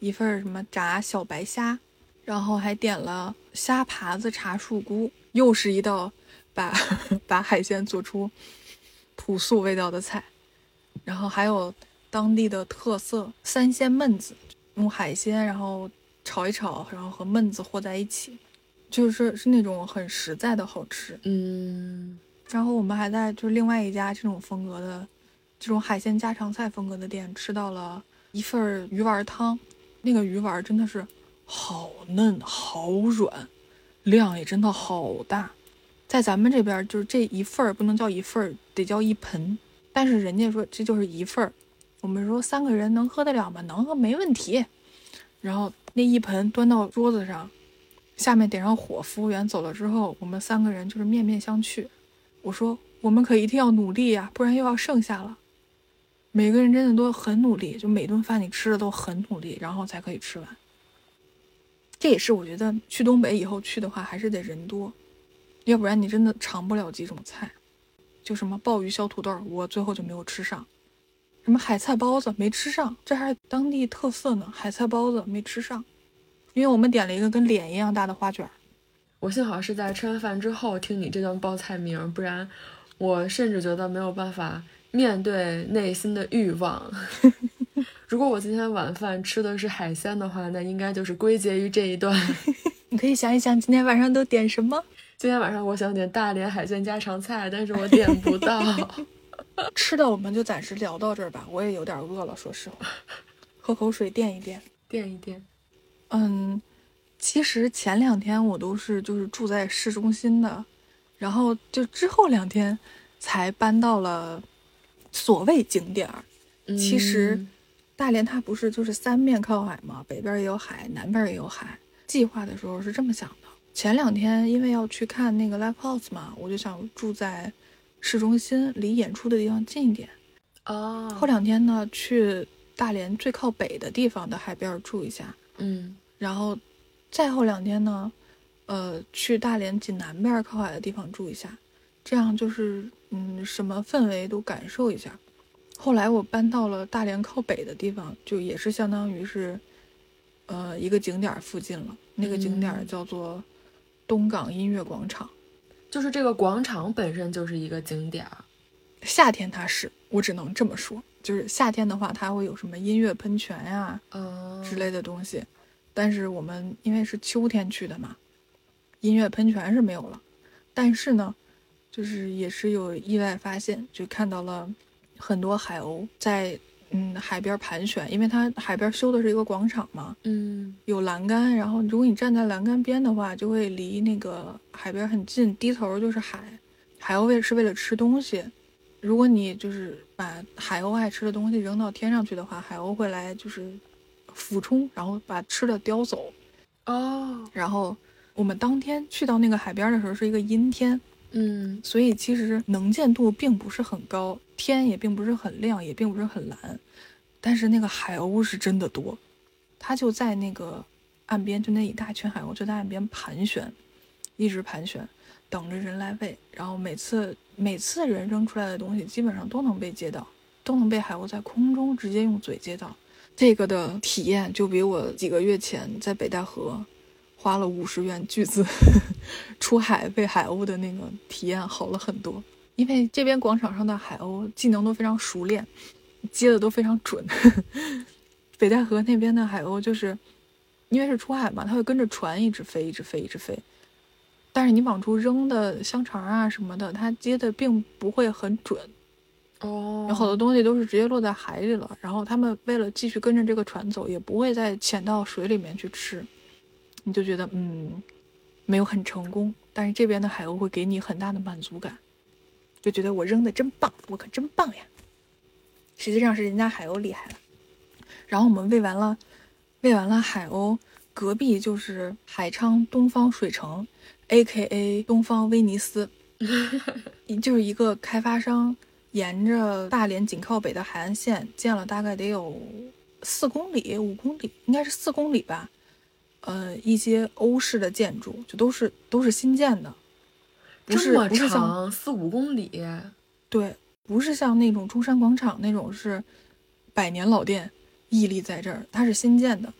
一份什么炸小白虾，然后还点了虾爬子茶树菇，又是一道把把海鲜做出朴素味道的菜。然后还有当地的特色三鲜焖子，用海鲜然后炒一炒，然后和焖子和在一起，就是是那种很实在的好吃。 嗯， 然后我们还在就是另外一家这种风格的这种海鲜家常菜风格的店吃到了一份鱼丸汤，那个鱼丸真的是好嫩好软，量也真的好大。在咱们这边就是这一份不能叫一份，得叫一盆，但是人家说这就是一份，我们说三个人能喝得了吗？能喝没问题。然后那一盆端到桌子上，下面点上火，服务员走了之后，我们三个人就是面面相觑。我说我们可一定要努力呀，不然又要剩下了。每个人真的都很努力，就每顿饭你吃的都很努力，然后才可以吃完。这也是我觉得去东北以后去的话，还是得人多，要不然你真的尝不了几种菜。就什么鲍鱼小土豆，我最后就没有吃上；什么海菜包子没吃上，这还是当地特色呢。海菜包子没吃上，因为我们点了一个跟脸一样大的花卷。 我幸好是在吃完饭之后听你这段报菜名，不然我甚至觉得没有办法面对内心的欲望。如果我今天晚饭吃的是海鲜的话，那应该就是归结于这一段。 你可以想一想今天晚上都点什么。 今天晚上我想点大连海鲜家常菜，但是我点不到。 吃的我们就暂时聊到这儿吧，我也有点饿了，说实话。喝口水垫一垫垫一垫。 嗯，其实前两天我都是就是住在市中心的，然后就之后两天才搬到了所谓景点儿。 嗯、 其实大连它不是就是三面靠海吗？北边也有海，南边也有海。计划的时候是这么想的，前两天因为要去看那个 live house 嘛，我就想住在市中心，离演出的地方近一点。 哦。 后两天呢，去大连最靠北的地方的海边住一下。 嗯。 然后再后两天呢，呃，去大连紧南边靠海的地方住一下，这样就是嗯，什么氛围都感受一下。后来我搬到了大连靠北的地方，就也是相当于是呃一个景点附近了。那个景点叫做东港音乐广场。 嗯、就是这个广场本身就是一个景点。 夏天它是，我只能这么说，就是夏天的话它会有什么音乐喷泉呀、 啊、 之类的东西。但是我们因为是秋天去的嘛，音乐喷泉是没有了。但是呢，就是也是有意外发现，就看到了很多海鸥在嗯海边盘旋，因为它海边修的是一个广场嘛， 嗯， 有栏杆，然后如果你站在栏杆边的话，就会离那个海边很近，低头就是海。海鸥为是为了吃东西，如果你就是把海鸥爱吃的东西扔到天上去的话，海鸥会来就是俯冲，然后把吃的叼走。 哦， 然后我们当天去到那个海边的时候是一个阴天， 嗯， 所以其实能见度并不是很高，天也并不是很亮，也并不是很蓝，但是那个海鸥是真的多，它就在那个岸边，就那一大群海鸥就在岸边盘旋，一直盘旋，等着人来喂。然后每次每次人扔出来的东西基本上都能被接到，都能被海鸥在空中直接用嘴接到。这个的体验就比我几个月前在北戴河花了五十元巨资出海喂海鸥的那个体验好了很多。因为这边广场上的海鸥技能都非常熟练，接的都非常准。北戴河那边的海鸥就是因为是出海嘛，它会跟着船一直飞一直飞一直飞，但是你往出扔的香肠啊什么的，它接的并不会很准。 哦， 有好多东西都是直接落在海里了，然后他们为了继续跟着这个船走，也不会再潜到水里面去吃，你就觉得嗯没有很成功。但是这边的海鸥会给你很大的满足感，就觉得我扔的真棒，我可真棒呀。实际上是人家海鸥厉害了。然后我们喂完了喂完了海鸥，隔壁就是海昌东方水城 A K A 东方威尼斯。就是一个开发商沿着大连紧靠北的海岸线建了大概得有四公里五公里应该是四公里吧，呃，一些欧式的建筑，就都是都是新建的，不是这么不是像长，四五公里。 对，不是像那种中山广场那种是百年老店屹立在这儿，它是新建的。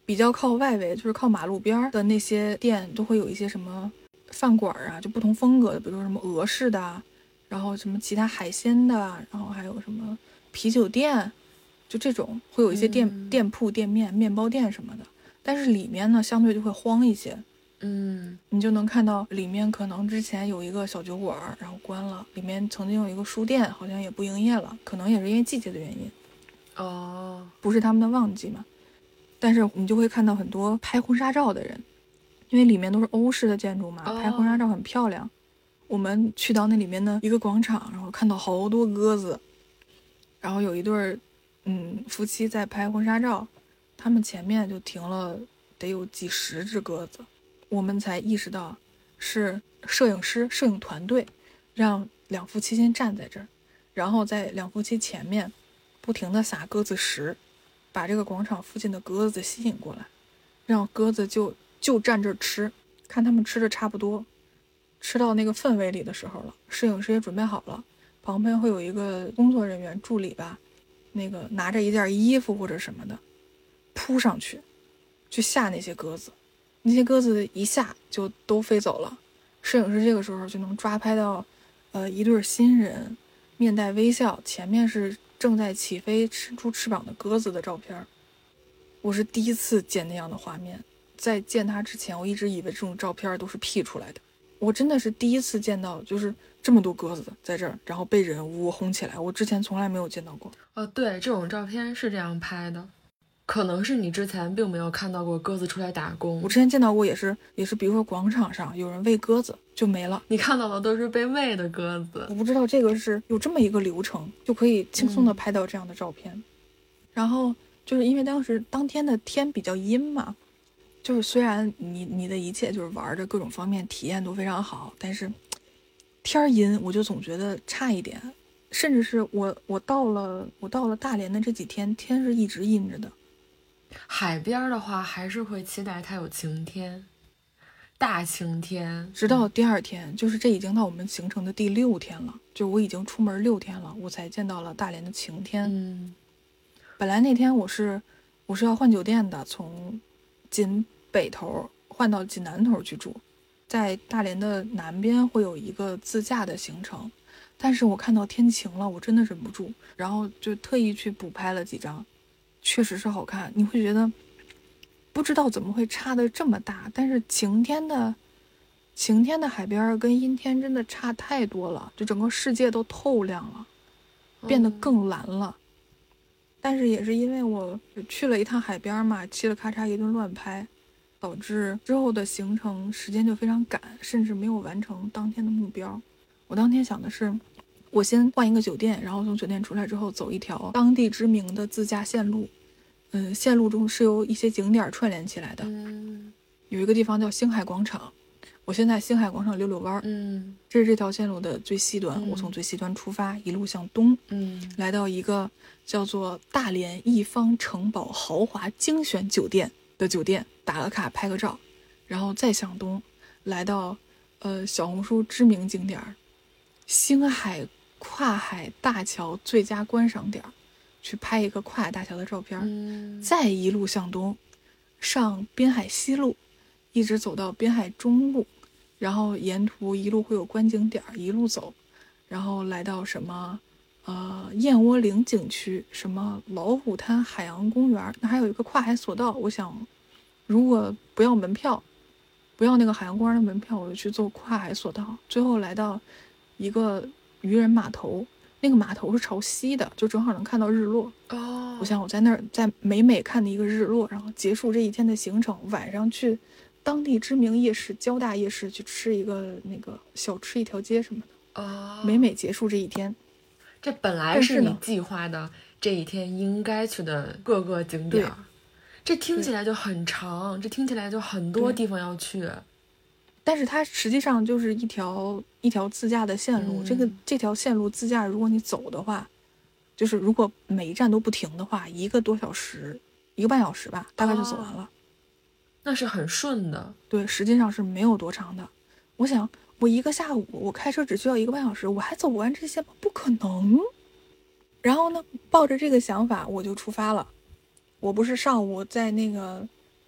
比较靠外围，就是靠马路边的那些店，都会有一些什么饭馆啊，就不同风格的，比如说什么俄式的，然后什么其他海鲜的，然后还有什么啤酒店，就这种会有一些店、嗯、店铺、店面、面包店什么的。但是里面呢，相对就会荒一些。 嗯， 你就能看到里面可能之前有一个小酒馆，然后关了，里面曾经有一个书店，好像也不营业了，可能也是因为季节的原因。 哦， 不是他们的旺季嘛。但是你就会看到很多拍婚纱照的人，因为里面都是欧式的建筑嘛，拍婚纱照很漂亮。我们去到那里面的一个广场，然后看到好多鸽子，然后有一对嗯夫妻在拍婚纱照，他们前面就停了得有几十只鸽子，我们才意识到是摄影师摄影团队让两夫妻先站在这儿，然后在两夫妻前面不停地撒鸽子食，把这个广场附近的鸽子吸引过来，让鸽子就就站这儿吃，看他们吃的差不多，吃到那个氛围里的时候了，摄影师也准备好了，旁边会有一个工作人员助理吧，那个拿着一件衣服或者什么的扑上去去吓那些鸽子，那些鸽子一下就都飞走了。摄影师这个时候就能抓拍到呃一对新人面带微笑，前面是正在起飞伸出翅膀的鸽子的照片。我是第一次见那样的画面，在见它之前我一直以为这种照片都是 P 出来的，我真的是第一次见到就是这么多鸽子在这儿，然后被人物轰起来，我之前从来没有见到过。 哦，对，这种照片是这样拍的，可能是你之前并没有看到过鸽子出来打工。 我之前见到过也是也是比如说广场上有人喂鸽子就没了， 你看到的都是被喂的鸽子。 我不知道这个是有这么一个流程就可以轻松的拍到这样的照片、嗯、然后就是因为当时当天的天比较阴嘛，就是虽然你你的一切就是玩的各种方面体验都非常好，但是天阴我就总觉得差一点，甚至是我我到了我到了大连的这几天天是一直阴着的。 海边的话还是会期待它有晴天，大晴天， 直到第二天、嗯、就是这已经到我们行程的第六天了，就我已经出门六天了，我才见到了大连的晴天。 嗯， 本来那天我是我是要换酒店的，从锦北头换到锦南头去住，在大连的南边会有一个自驾的行程，但是我看到天晴了，我真的忍不住，然后就特意去补拍了几张，确实是好看。你会觉得不知道怎么会差得这么大，但是晴天的晴天的海边跟阴天真的差太多了，就整个世界都透亮了，变得更蓝了、嗯、但是也是因为我去了一趟海边嘛，嘁了咔嚓一顿乱拍，导致之后的行程时间就非常赶，甚至没有完成当天的目标。我当天想的是我先换一个酒店，然后从酒店出来之后走一条当地知名的自驾线路，嗯，线路中是由一些景点串联起来的， 嗯， 有一个地方叫星海广场，我先在星海广场溜溜弯， 嗯， 这是这条线路的最西端、嗯、我从最西端出发，一路向东， 嗯，来到一个叫做大连一方城堡豪华精选酒店的酒店，打个卡拍个照，然后再向东来到呃小红书知名景点星海跨海大桥最佳观赏点，去拍一个跨海大桥的照片、 嗯、 再一路向东上滨海西路，一直走到滨海中路，然后沿途一路会有观景点，一路走，然后来到什么呃燕窝岭景区，什么老虎滩海洋公园，那还有一个跨海索道，我想如果不要门票，不要那个海洋公园的门票，我就去做跨海索道。最后来到一个渔人码头，那个码头是朝西的，就正好能看到日落。 哦， 我想我在那儿在美美看的一个日落，然后结束这一天的行程，晚上去当地知名夜市交大夜市去吃一个那个小吃一条街什么的。 哦， 美美结束这一天。 这本来是你计划的这一天应该去的各个景点，这听起来就很长，这听起来就很多地方要去。 但是它实际上就是一条一条自驾的线路、嗯、这个这条线路自驾如果你走的话，就是如果每一站都不停的话，一个多小时一个半小时吧大概就走完了、哦、 那是很顺的。 对，实际上是没有多长的。我想我一个下午我开车只需要一个半小时，我还走不完这些吗？不可能。然后呢，抱着这个想法我就出发了。我不是上午在那个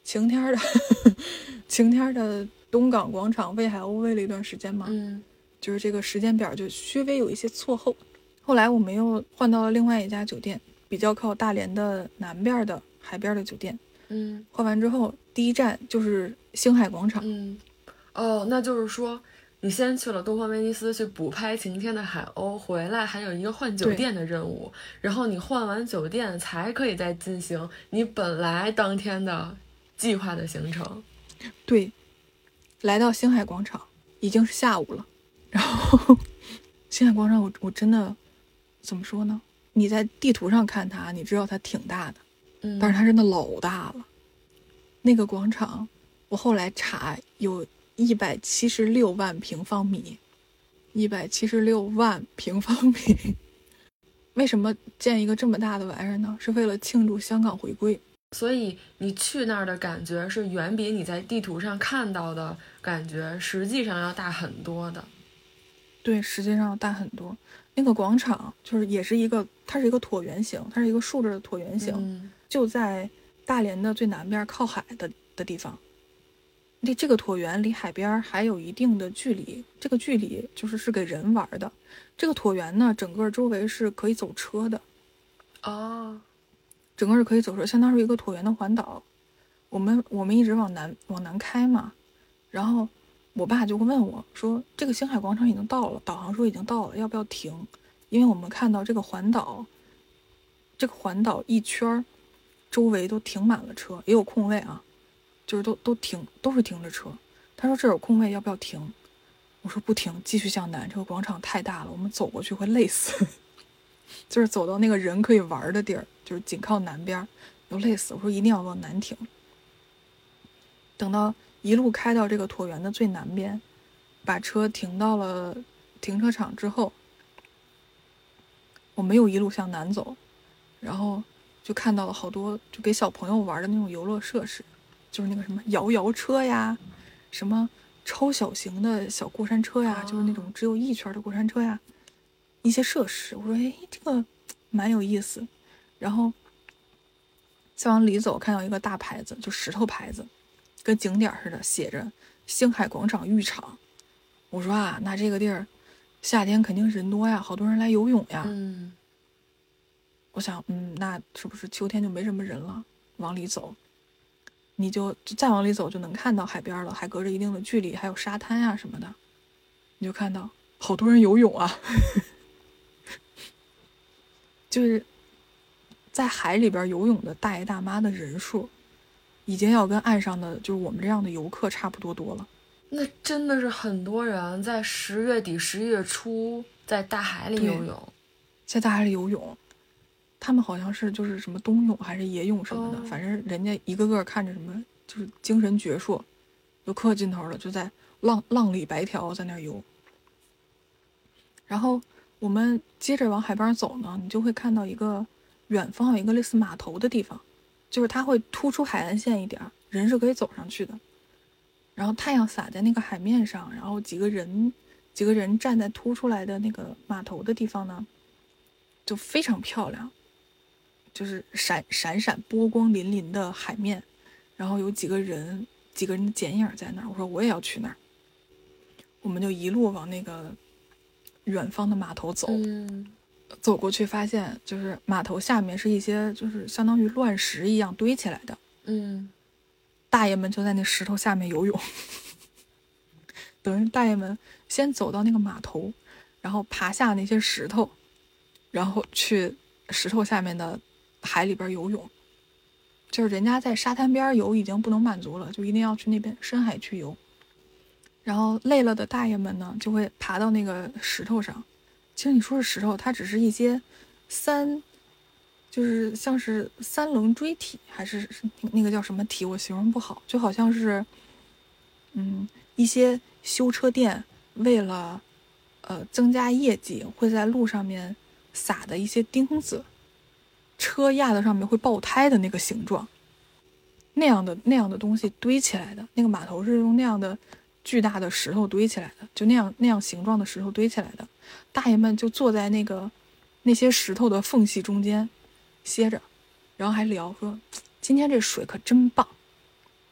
晴天的晴天的东港广场喂海鸥喂了一段时间嘛， 嗯， 就是这个时间表就稍微有一些错后。后来我们又换到了另外一家酒店，比较靠大连的南边的海边的酒店。 嗯， 换完之后第一站就是星海广场。 嗯，哦，那就是说你先去了东方威尼斯去补拍晴天的海鸥，回来还有一个换酒店的任务，然后你换完酒店才可以再进行你本来当天的计划的行程。 对，来到星海广场已经是下午了，然后星海广场我我真的怎么说呢？你在地图上看它，你知道它挺大的， 嗯， 但是它真的老大了。那个广场，我后来查有一百七十六万平方米，一百七十六万平方米。为什么建一个这么大的玩意儿呢？是为了庆祝香港回归。 所以你去那儿的感觉是远比你在地图上看到的感觉实际上要大很多的。 对，实际上要大很多。那个广场就是也是一个，它是一个椭圆形，它是一个竖着的椭圆形， 嗯， 就在大连的最南边靠海的的地方。这这个椭圆离海边还有一定的距离，这个距离就是是给人玩的。这个椭圆呢，整个周围是可以走车的。 哦， 整个是可以走车，相当于一个椭圆的环岛。我们我们一直往南往南开嘛，然后我爸就会问我说：“这个星海广场已经到了，导航说已经到了，要不要停？”因为我们看到这个环岛，这个环岛一圈周围都停满了车，也有空位啊，就是都都停都是停着车。他说这有空位，要不要停？我说不停，继续向南。这个广场太大了，我们走过去会累死。就是走到那个人可以玩的地儿，就是紧靠南边，都累死。我说一定要往南停。等到一路开到这个椭圆的最南边，把车停到了停车场之后，我没有一路向南走，然后就看到了好多就给小朋友玩的那种游乐设施，就是那个什么摇摇车呀，什么超小型的小过山车呀，就是那种只有一圈的过山车呀，一些设施。我说哎，这个蛮有意思。然后再往里走，看到一个大牌子，就石头牌子，跟景点似的，写着星海广场浴场。我说啊，那这个地儿夏天肯定人多呀，好多人来游泳呀。 嗯， 我想嗯，那是不是秋天就没什么人了？往里走，你就就再往里走就能看到海边了，还隔着一定的距离，还有沙滩呀什么的，你就看到好多人游泳啊。就是在海里边游泳的大爷大妈的人数，已经要跟岸上的就是我们这样的游客差不多多了。 那真的是很多人在十月底、十一月初在大海里游泳， 在大海里游泳，他们好像是就是什么冬泳还是野泳什么的， 哦、 反正人家一个个看着什么就是精神矍铄，游客劲头了，就在浪浪里白条在那儿游。然后我们接着往海边走呢，你就会看到一个远方有一个类似码头的地方，就是它会突出海岸线一点，人是可以走上去的。然后太阳洒在那个海面上，然后几个人几个人站在凸出来的那个码头的地方呢，就非常漂亮，就是闪闪闪波光粼粼的海面，然后有几个人几个人的剪影在那儿。我说我也要去那儿，我们就一路往那个远方的码头走。 嗯， 走过去发现就是码头下面是一些就是相当于乱石一样堆起来的。 嗯， 大爷们就在那石头下面游泳。等于大爷们先走到那个码头，然后爬下那些石头，然后去石头下面的海里边游泳。就是人家在沙滩边游已经不能满足了，就一定要去那边深海去游。然后累了的大爷们呢，就会爬到那个石头上。其实你说是石头，它只是一些三，就是像是三棱锥体，还是那个叫什么体，我形容不好，就好像是，嗯，一些修车店为了，呃，增加业绩，会在路上面撒的一些钉子，车压在上面会爆胎的那个形状，那样的那样的东西堆起来的。那个码头是用那样的巨大的石头堆起来的，就那样那样形状的石头堆起来的。大爷们就坐在那个那些石头的缝隙中间歇着，然后还聊说今天这水可真棒。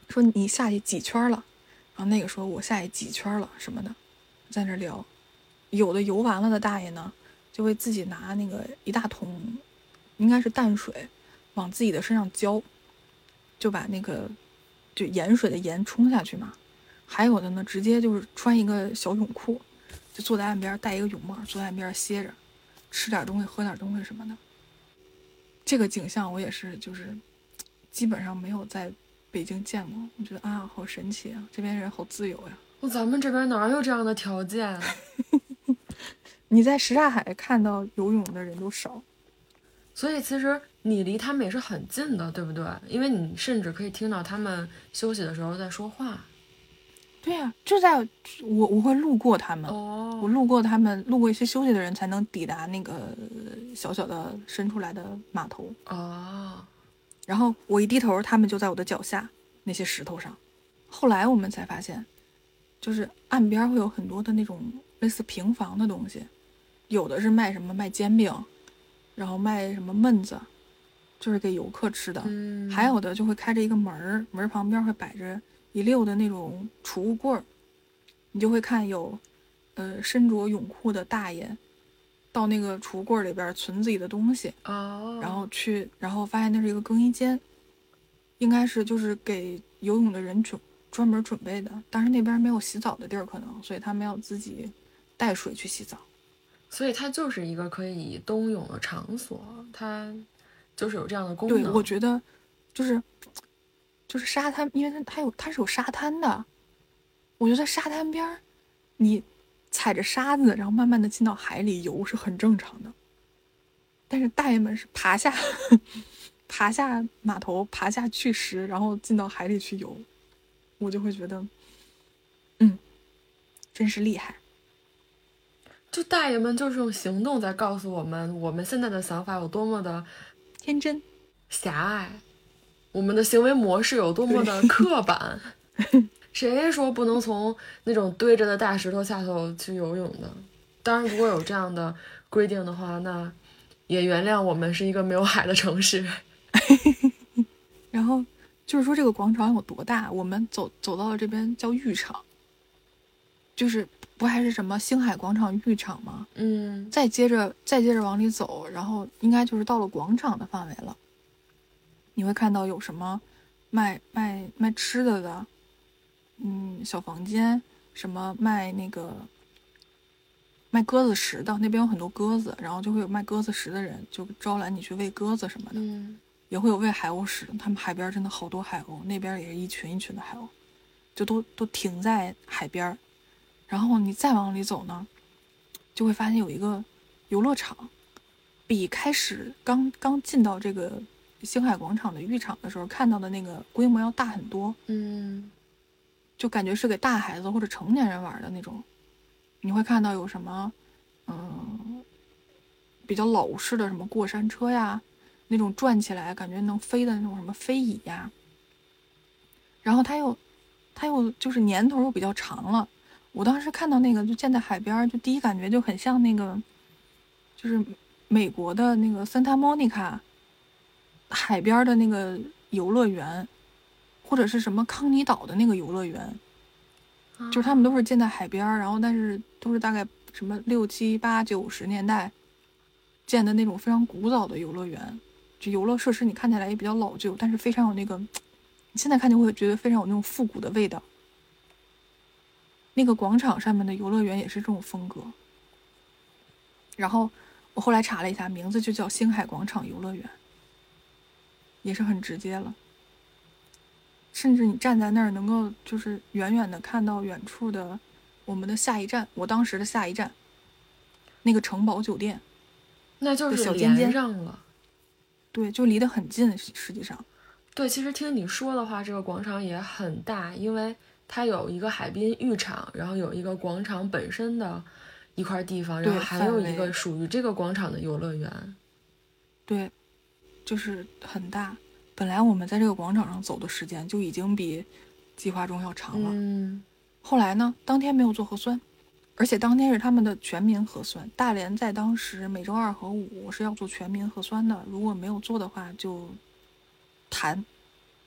说你下去几圈了，然后那个说我下去几圈了什么的，在那聊。有的游完了的大爷呢，就会自己拿那个一大桶，应该是淡水，往自己的身上浇，就把那个就盐水的盐冲下去嘛。还有的呢，直接就是穿一个小泳裤，就坐在岸边，戴一个泳帽，坐在岸边歇着，吃点东西，喝点东西什么的。这个景象我也是，就是基本上没有在北京见过。我觉得啊，好神奇啊，这边人好自由呀。 哦，咱们这边哪有这样的条件？ 你在什刹海看到游泳的人都少， 所以其实你离他们也是很近的，对不对？因为你甚至可以听到他们休息的时候在说话。 对呀、啊，就在我我会路过他们， 哦， 我路过他们，路过一些休息的人才能抵达那个小小的伸出来的码头。 哦， 然后我一低头，他们就在我的脚下那些石头上。后来我们才发现，就是岸边会有很多的那种类似平房的东西，有的是卖什么卖煎饼，然后卖什么焖子，就是给游客吃的。 嗯， 还有的就会开着一个门儿，门旁边会摆着一溜的那种储物柜儿，你就会看有，呃，身着泳裤的大爷，到那个储物柜里边存自己的东西， 哦， 然后去，然后发现那是一个更衣间，应该是就是给游泳的人准专门准备的，但是那边没有洗澡的地儿，可能，所以他们要自己带水去洗澡。 所以它就是一个可以冬泳的场所，它就是有这样的功能。 对，我觉得就是就是沙滩，因为它它有它是有沙滩的，我觉得沙滩边你踩着沙子，然后慢慢的进到海里游是很正常的。但是大爷们是爬下爬下码头，爬下巨石，然后进到海里去游，我就会觉得，嗯，真是厉害。 就大爷们就是用行动在告诉我们，我们现在的想法有多么的天真狭隘，我们的行为模式有多么的刻板。谁说不能从那种堆着的大石头下头去游泳的？当然，如果有这样的规定的话，那也原谅我们是一个没有海的城市。 然后就是说这个广场有多大？我们走走到了这边叫浴场，就是不还是什么星海广场浴场吗？ 嗯， 再接着再接着往里走，然后应该就是到了广场的范围了。你会看到有什么卖卖卖吃的的，嗯，小房间，什么卖那个卖鸽子食的，那边有很多鸽子，然后就会有卖鸽子食的人，就招揽你去喂鸽子什么的。 嗯， 也会有喂海鸥食的，他们海边真的好多海鸥，那边也是一群一群的海鸥，就都都停在海边。然后你再往里走呢，就会发现有一个游乐场，比开始刚刚进到这个星海广场的浴场的时候看到的那个规模要大很多。 嗯， 就感觉是给大孩子或者成年人玩的那种。你会看到有什么，嗯，比较老式的什么过山车呀，那种转起来感觉能飞的那种什么飞椅呀。然后它又，它又就是年头又比较长了。我当时看到那个就建在海边，就第一感觉就很像那个，就是美国的那个 Santa Monica 海边的那个游乐园，或者是什么康尼岛的那个游乐园。就是他们都是建在海边，然后但是都是大概什么六七八九十年代建的那种非常古早的游乐园，就游乐设施你看起来也比较老旧，但是非常有那个，你现在看就会觉得非常有那种复古的味道。那个广场上面的游乐园也是这种风格。然后我后来查了一下，名字就叫星海广场游乐园，也是很直接了。甚至你站在那儿能够就是远远的看到远处的我们的下一站，我当时的下一站那个城堡酒店， 那就是小尖尖连上了。 对，就离得很近。实际上对，其实听你说的话，这个广场也很大，因为它有一个海滨浴场，然后有一个广场本身的一块地方，然后还有一个属于这个广场的游乐园。 对，就是很大。本来我们在这个广场上走的时间就已经比计划中要长了。 嗯， 后来呢，当天没有做核酸，而且当天是他们的全民核酸。大连在当时每周二和五是要做全民核酸的，如果没有做的话就谈。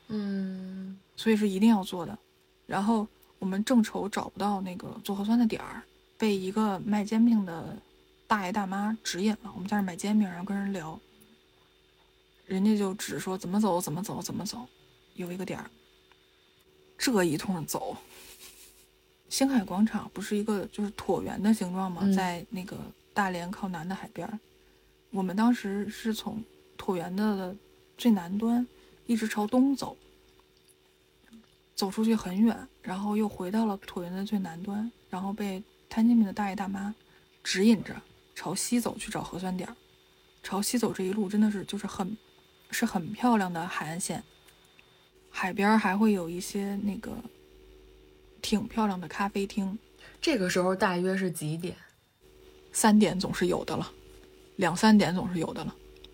嗯， 所以是一定要做的。然后我们正愁找不到那个做核酸的点儿，被一个卖煎饼的大爷大妈指引了。我们在那买煎饼，然后跟人聊，人家就只说怎么走怎么走怎么走，有一个点儿。这一通走，星海广场不是一个就是椭圆的形状吗？ 嗯、 在那个大连靠南的海边，我们当时是从椭圆的最南端一直朝东走，走出去很远，然后又回到了椭圆的最南端，然后被摊煎饼的大爷大妈指引着朝西走去找核酸点。朝西走这一路真的是就是很是很漂亮的海岸线，海边还会有一些那个挺漂亮的咖啡厅。 这个时候大约是几点？ 三点总是有的了，两三点总是有的了。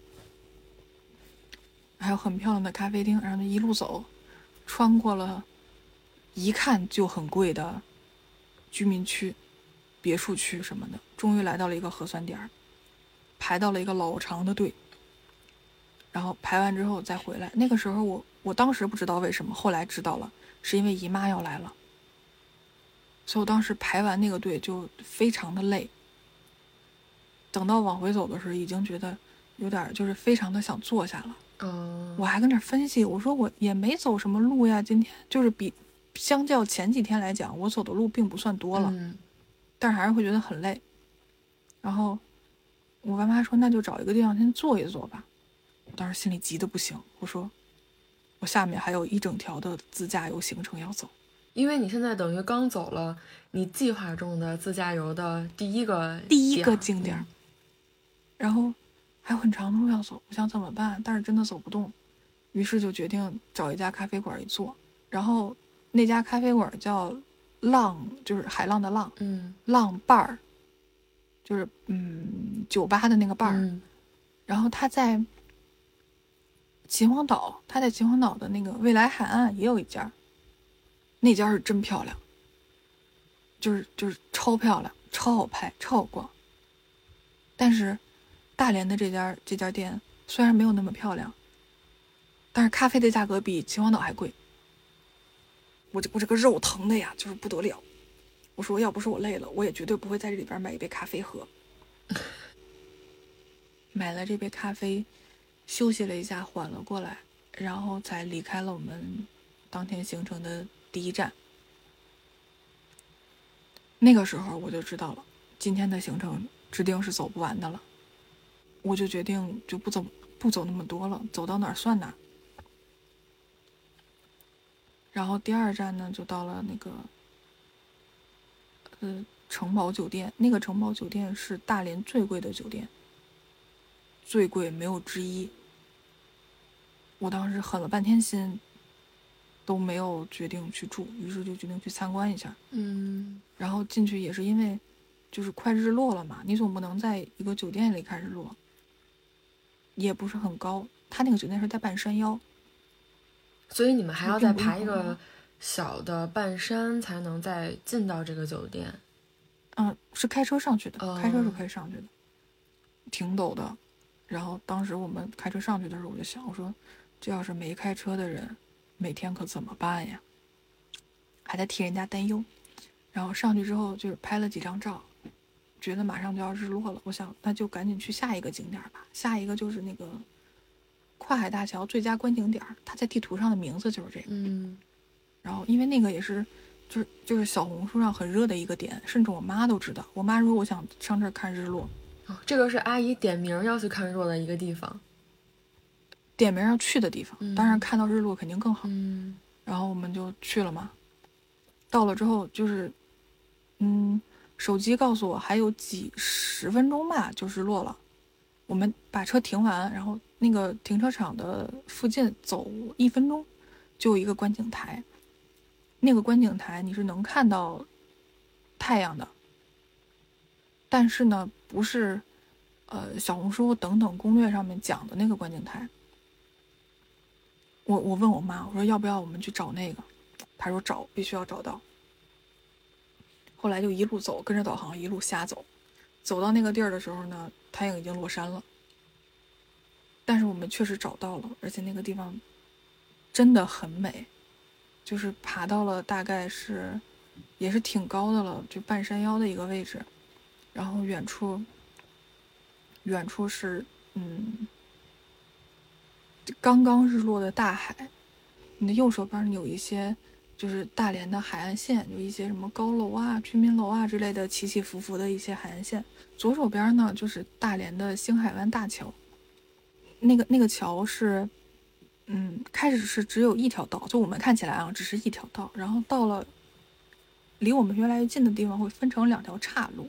还有很漂亮的咖啡厅，然后一路走，穿过了一看就很贵的居民区、别墅区什么的，终于来到了一个核酸点，排到了一个老长的队。然后排完之后再回来，那个时候我我当时不知道为什么，后来知道了，是因为姨妈要来了，所以我当时排完那个队就非常的累。等到往回走的时候，已经觉得有点就是非常的想坐下了。 嗯， 我还跟那分析，我说我也没走什么路呀，今天就是比相较前几天来讲，我走的路并不算多了， 嗯、 但是还是会觉得很累。然后我爸妈说，那就找一个地方先坐一坐吧。我当时心里急得不行，我说我下面还有一整条的自驾游行程要走。 因为你现在等于刚走了你计划中的自驾游的第一个第一个景点， 嗯、 然后还有很长的路要走，我想怎么办？但是真的走不动，于是就决定找一家咖啡馆一坐。然后那家咖啡馆叫浪，就是海浪的浪， 嗯， 浪伴儿，就是嗯酒吧的那个伴儿。 嗯、 然后他在秦皇岛，他在秦皇岛的那个未来海岸也有一家，那家是真漂亮，就是就是超漂亮，超好拍，超好逛。但是大连的这家这家店虽然没有那么漂亮，但是咖啡的价格比秦皇岛还贵。我这我这个肉疼的呀，就是不得了。我说要不是我累了，我也绝对不会在这里边买一杯咖啡喝。买了这杯咖啡，休息了一下，缓了过来，然后才离开了我们当天行程的第一站。那个时候我就知道了，今天的行程指定是走不完的了。我就决定就不走不走那么多了，走到哪儿算哪儿。然后第二站呢，就到了那个呃城堡酒店。那个城堡酒店是大连最贵的酒店，最贵没有之一。我当时狠了半天心，都没有决定去住，于是就决定去参观一下。 嗯， 然后进去也是因为就是快日落了嘛，你总不能在一个酒店里看日落，也不是很高，他那个酒店是在半山腰， 所以你们还要再爬一个小的半山才能再进到这个酒店。 嗯，是开车上去的， 哦、 开车是可以上去的，挺陡的。然后当时我们开车上去的时候，我就想，我说这要是没开车的人每天可怎么办呀，还在替人家担忧。然后上去之后就是拍了几张照，觉得马上就要日落了，我想那就赶紧去下一个景点吧。下一个就是那个跨海大桥最佳观景点，它在地图上的名字就是这个。 嗯， 然后因为那个也是就是就是小红书上很热的一个点，甚至我妈都知道。我妈说我想上这儿看日落， 哦，这个是阿姨点名要去看日落的一个地方， 点名要去的地方。 嗯、 当然看到日落肯定更好。 嗯， 然后我们就去了嘛。到了之后就是嗯手机告诉我还有几十分钟吧就日落了。我们把车停完，然后那个停车场的附近走一分钟就有一个观景台，那个观景台你是能看到太阳的，但是呢不是呃小红书等等攻略上面讲的那个观景台。我我问我妈，我说要不要我们去找那个，她说找，必须要找到。后来就一路走，跟着导航一路瞎走，走到那个地儿的时候呢，太阳已经落山了。但是我们确实找到了，而且那个地方真的很美，就是爬到了大概是也是挺高的了，就半山腰的一个位置，然后远处远处是嗯刚刚日落的大海，你的右手边有一些就是大连的海岸线，有一些什么高楼啊、居民楼啊之类的起起伏伏的一些海岸线。左手边呢就是大连的星海湾大桥，那个那个桥是，嗯，开始是只有一条道，就我们看起来啊只是一条道，然后到了离我们越来越近的地方会分成两条岔路。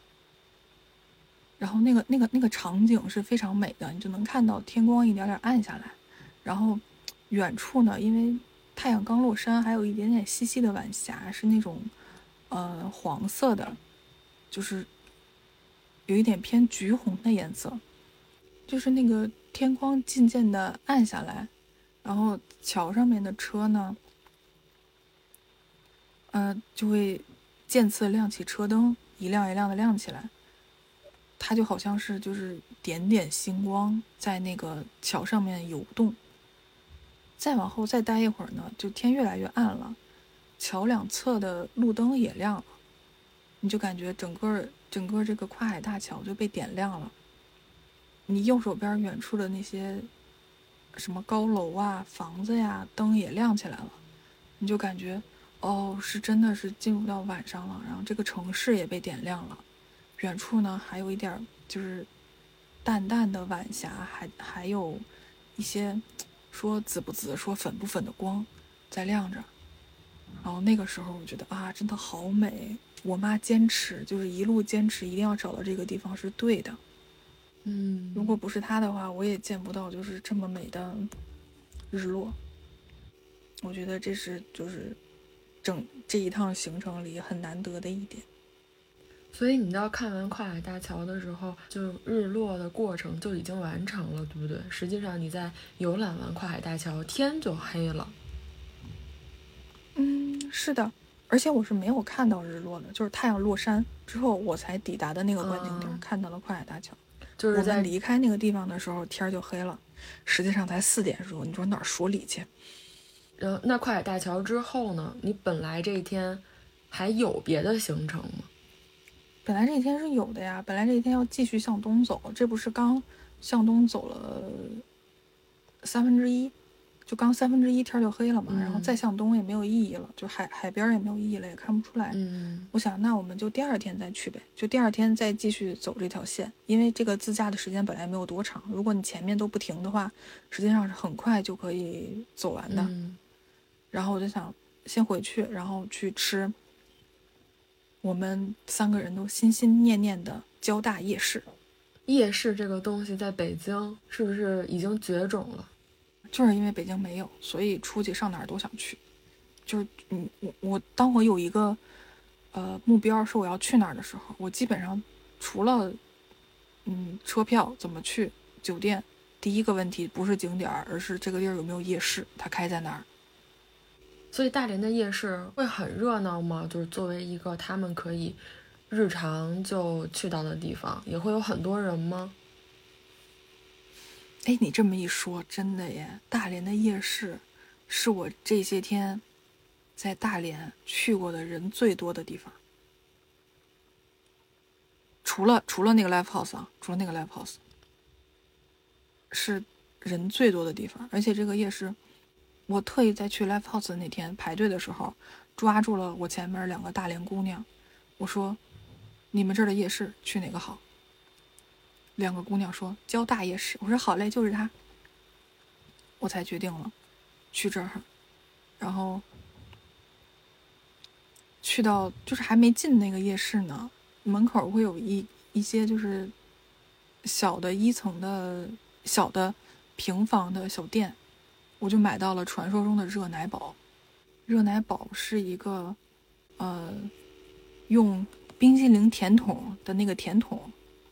然后那个那个那个场景是非常美的，你就能看到天光一点点暗下来，然后远处呢，因为太阳刚落山，还有一点点细细的晚霞，是那种呃黄色的，就是有一点偏橘红的颜色，就是那个天光渐渐的暗下来，然后桥上面的车呢，呃就会渐次亮起车灯，一辆一辆的亮起来。它就好像是就是点点星光在那个桥上面游动。再往后再待一会儿呢，就天越来越暗了，桥两侧的路灯也亮了，你就感觉整个整个这个跨海大桥就被点亮了。你右手边远处的那些什么高楼啊、房子呀，灯也亮起来了，你就感觉哦，是真的是进入到晚上了，然后这个城市也被点亮了。远处呢还有一点就是淡淡的晚霞，还还有一些说紫不紫说粉不粉的光在亮着。然后那个时候我觉得啊，真的好美，我妈坚持就是一路坚持一定要找到这个地方是对的。 嗯， 如果不是她的话，我也见不到就是这么美的日落。我觉得这是就是整这一趟行程里很难得的一点。 所以你到看完跨海大桥的时候，就日落的过程就已经完成了，对不对？实际上你在游览完跨海大桥，天就黑了。 嗯，是的，而且我是没有看到日落的，就是太阳落山之后我才抵达的那个观景点，嗯、看到了跨海大桥。 就是在我们离开那个地方的时候，天就黑了，实际上才四点钟，你说哪儿说理去？ 然后那跨海大桥之后呢？你本来这一天还有别的行程吗？ 本来这一天是有的呀，本来这一天要继续向东走，这不是刚向东走了三分之一，就刚三分之一天就黑了嘛、嗯，然后再向东也没有意义了，就海海边也没有意义了，也看不出来。 嗯， 我想那我们就第二天再去呗，就第二天再继续走这条线，因为这个自驾的时间本来没有多长，如果你前面都不停的话，实际上是很快就可以走完的。 嗯、 然后我就想先回去，然后去吃我们三个人都心心念念的交大夜市。 夜市这个东西在北京是不是已经绝种了？ 就是因为北京没有，所以出去上哪儿都想去。就是嗯，我我当我有一个呃目标是我要去哪儿的时候，我基本上除了嗯车票怎么去、酒店，第一个问题不是景点，而是这个地儿有没有夜市，它开在哪儿。 所以大连的夜市会很热闹吗？就是作为一个他们可以日常就去到的地方，也会有很多人吗？ 哎，你这么一说，真的耶！大连的夜市是我这些天在大连去过的人最多的地方，除了除了那个 live house 啊，除了那个 live house， 是人最多的地方。而且这个夜市，我特意在去 live house 的那天排队的时候，抓住了我前面两个大连姑娘，我说：“你们这儿的夜市去哪个好？”两个姑娘说交大夜市，我说好嘞，就是它。我才决定了去这儿，然后去到就是还没进那个夜市呢，门口会有一一些就是小的一层的小的平房的小店，我就买到了传说中的热奶堡。热奶堡是一个呃用冰激凌甜筒的那个甜筒，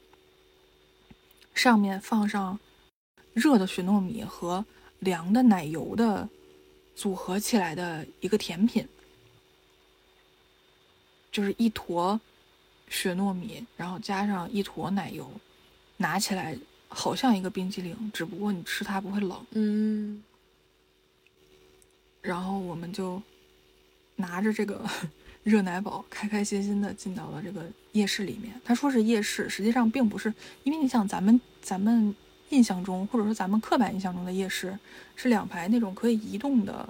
上面放上热的雪糯米和凉的奶油的组合起来的一个甜品，就是一坨雪糯米，然后加上一坨奶油，拿起来好像一个冰激凌，只不过你吃它不会冷。 嗯， 然后我们就拿着这个热奶宝开开心心的进到了这个夜市里面。他说是夜市，实际上并不是，因为你想咱们咱们印象中或者说咱们刻板印象中的夜市是两排那种可以移动的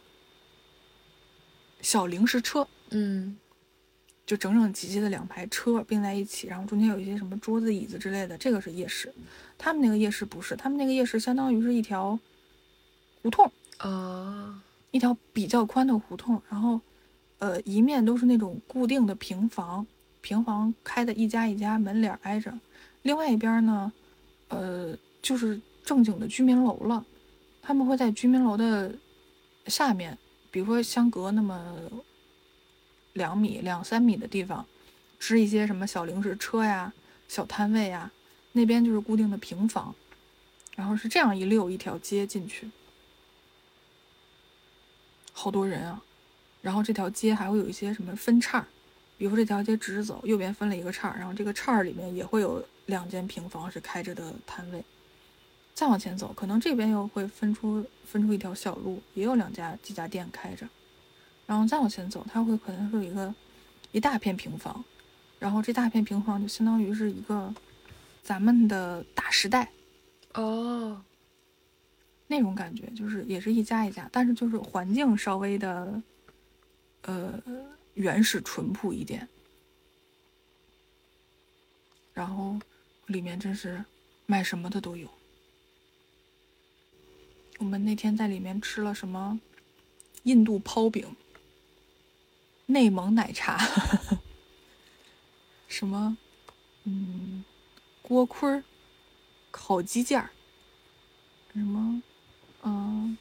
小零食车， 嗯， 就整整齐齐的两排车并在一起，然后中间有一些什么桌子椅子之类的，这个是夜市。他们那个夜市不是，他们那个夜市相当于是一条胡同哦， 一条比较宽的胡同，然后呃一面都是那种固定的平房，平房开的一家一家门脸挨着，另外一边呢呃就是正经的居民楼了。他们会在居民楼的下面，比如说相隔那么两米两三米的地方支一些什么小零食车呀小摊位呀，那边就是固定的平房，然后是这样一溜一条街进去，好多人啊。然后这条街还会有一些什么分叉，比如说这条街直着走，右边分了一个叉，然后这个叉里面也会有两间平房是开着的摊位。再往前走，可能这边又会分出分出一条小路，也有两家几家店开着。然后再往前走，它会可能是有一个一大片平房，然后这大片平房就相当于是一个咱们的大时代哦， 那种感觉，就是也是一家一家，但是就是环境稍微的呃原始淳朴一点。然后里面真是卖什么的都有。我们那天在里面吃了什么印度泡饼、内蒙奶茶什么嗯锅盔、烤鸡架，什么嗯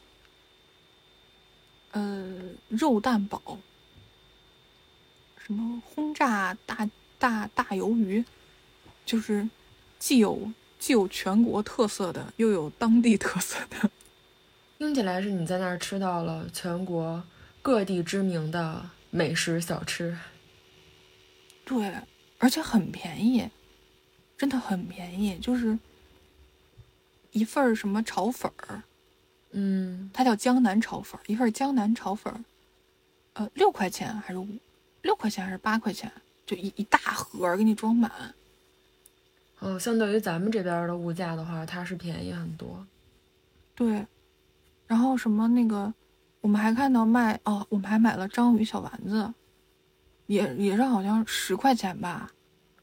呃, 呃肉蛋堡，什么轰炸大大大鱿鱼，就是既有既有全国特色的，又有当地特色的。 听起来是你在那儿吃到了全国各地知名的美食小吃。 对，而且很便宜，真的很便宜，就是一份什么炒粉儿， 嗯， 它叫江南炒粉，一份江南炒粉，呃，六块钱还是五六块钱还是八块钱，就一一大盒给你装满。 哦，相对于咱们这边的物价的话，它是便宜很多。 对，然后什么那个，我们还看到卖哦，我们还买了章鱼小丸子，也也是好像十块钱吧，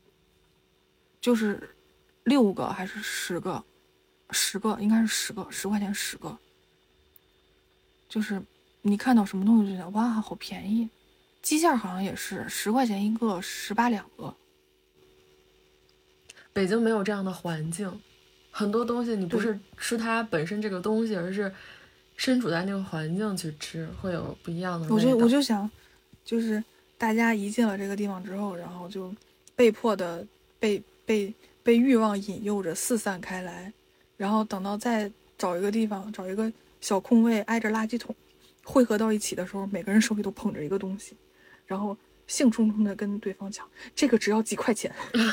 就是六个还是十个，十个应该是十个，十块钱十个。就是你看到什么东西就觉得哇，好便宜。鸡架好像也是十块钱一个，十八两个。 北京没有这样的环境，很多东西你不是吃它本身这个东西，而是身处在那个环境去吃，会有不一样的味道。 我就我就想，就是大家一进了这个地方之后，然后就被迫的被被被欲望引诱着四散开来，然后等到再找一个地方，找一个小空位挨着垃圾桶汇合到一起的时候，每个人手里都捧着一个东西，然后兴冲冲的跟对方抢，这个只要几块钱。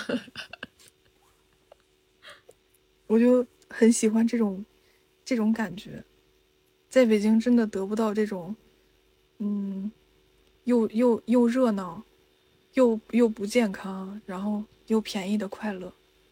我就很喜欢这种这种感觉，在北京真的得不到这种嗯又又又热闹又又不健康然后又便宜的快乐。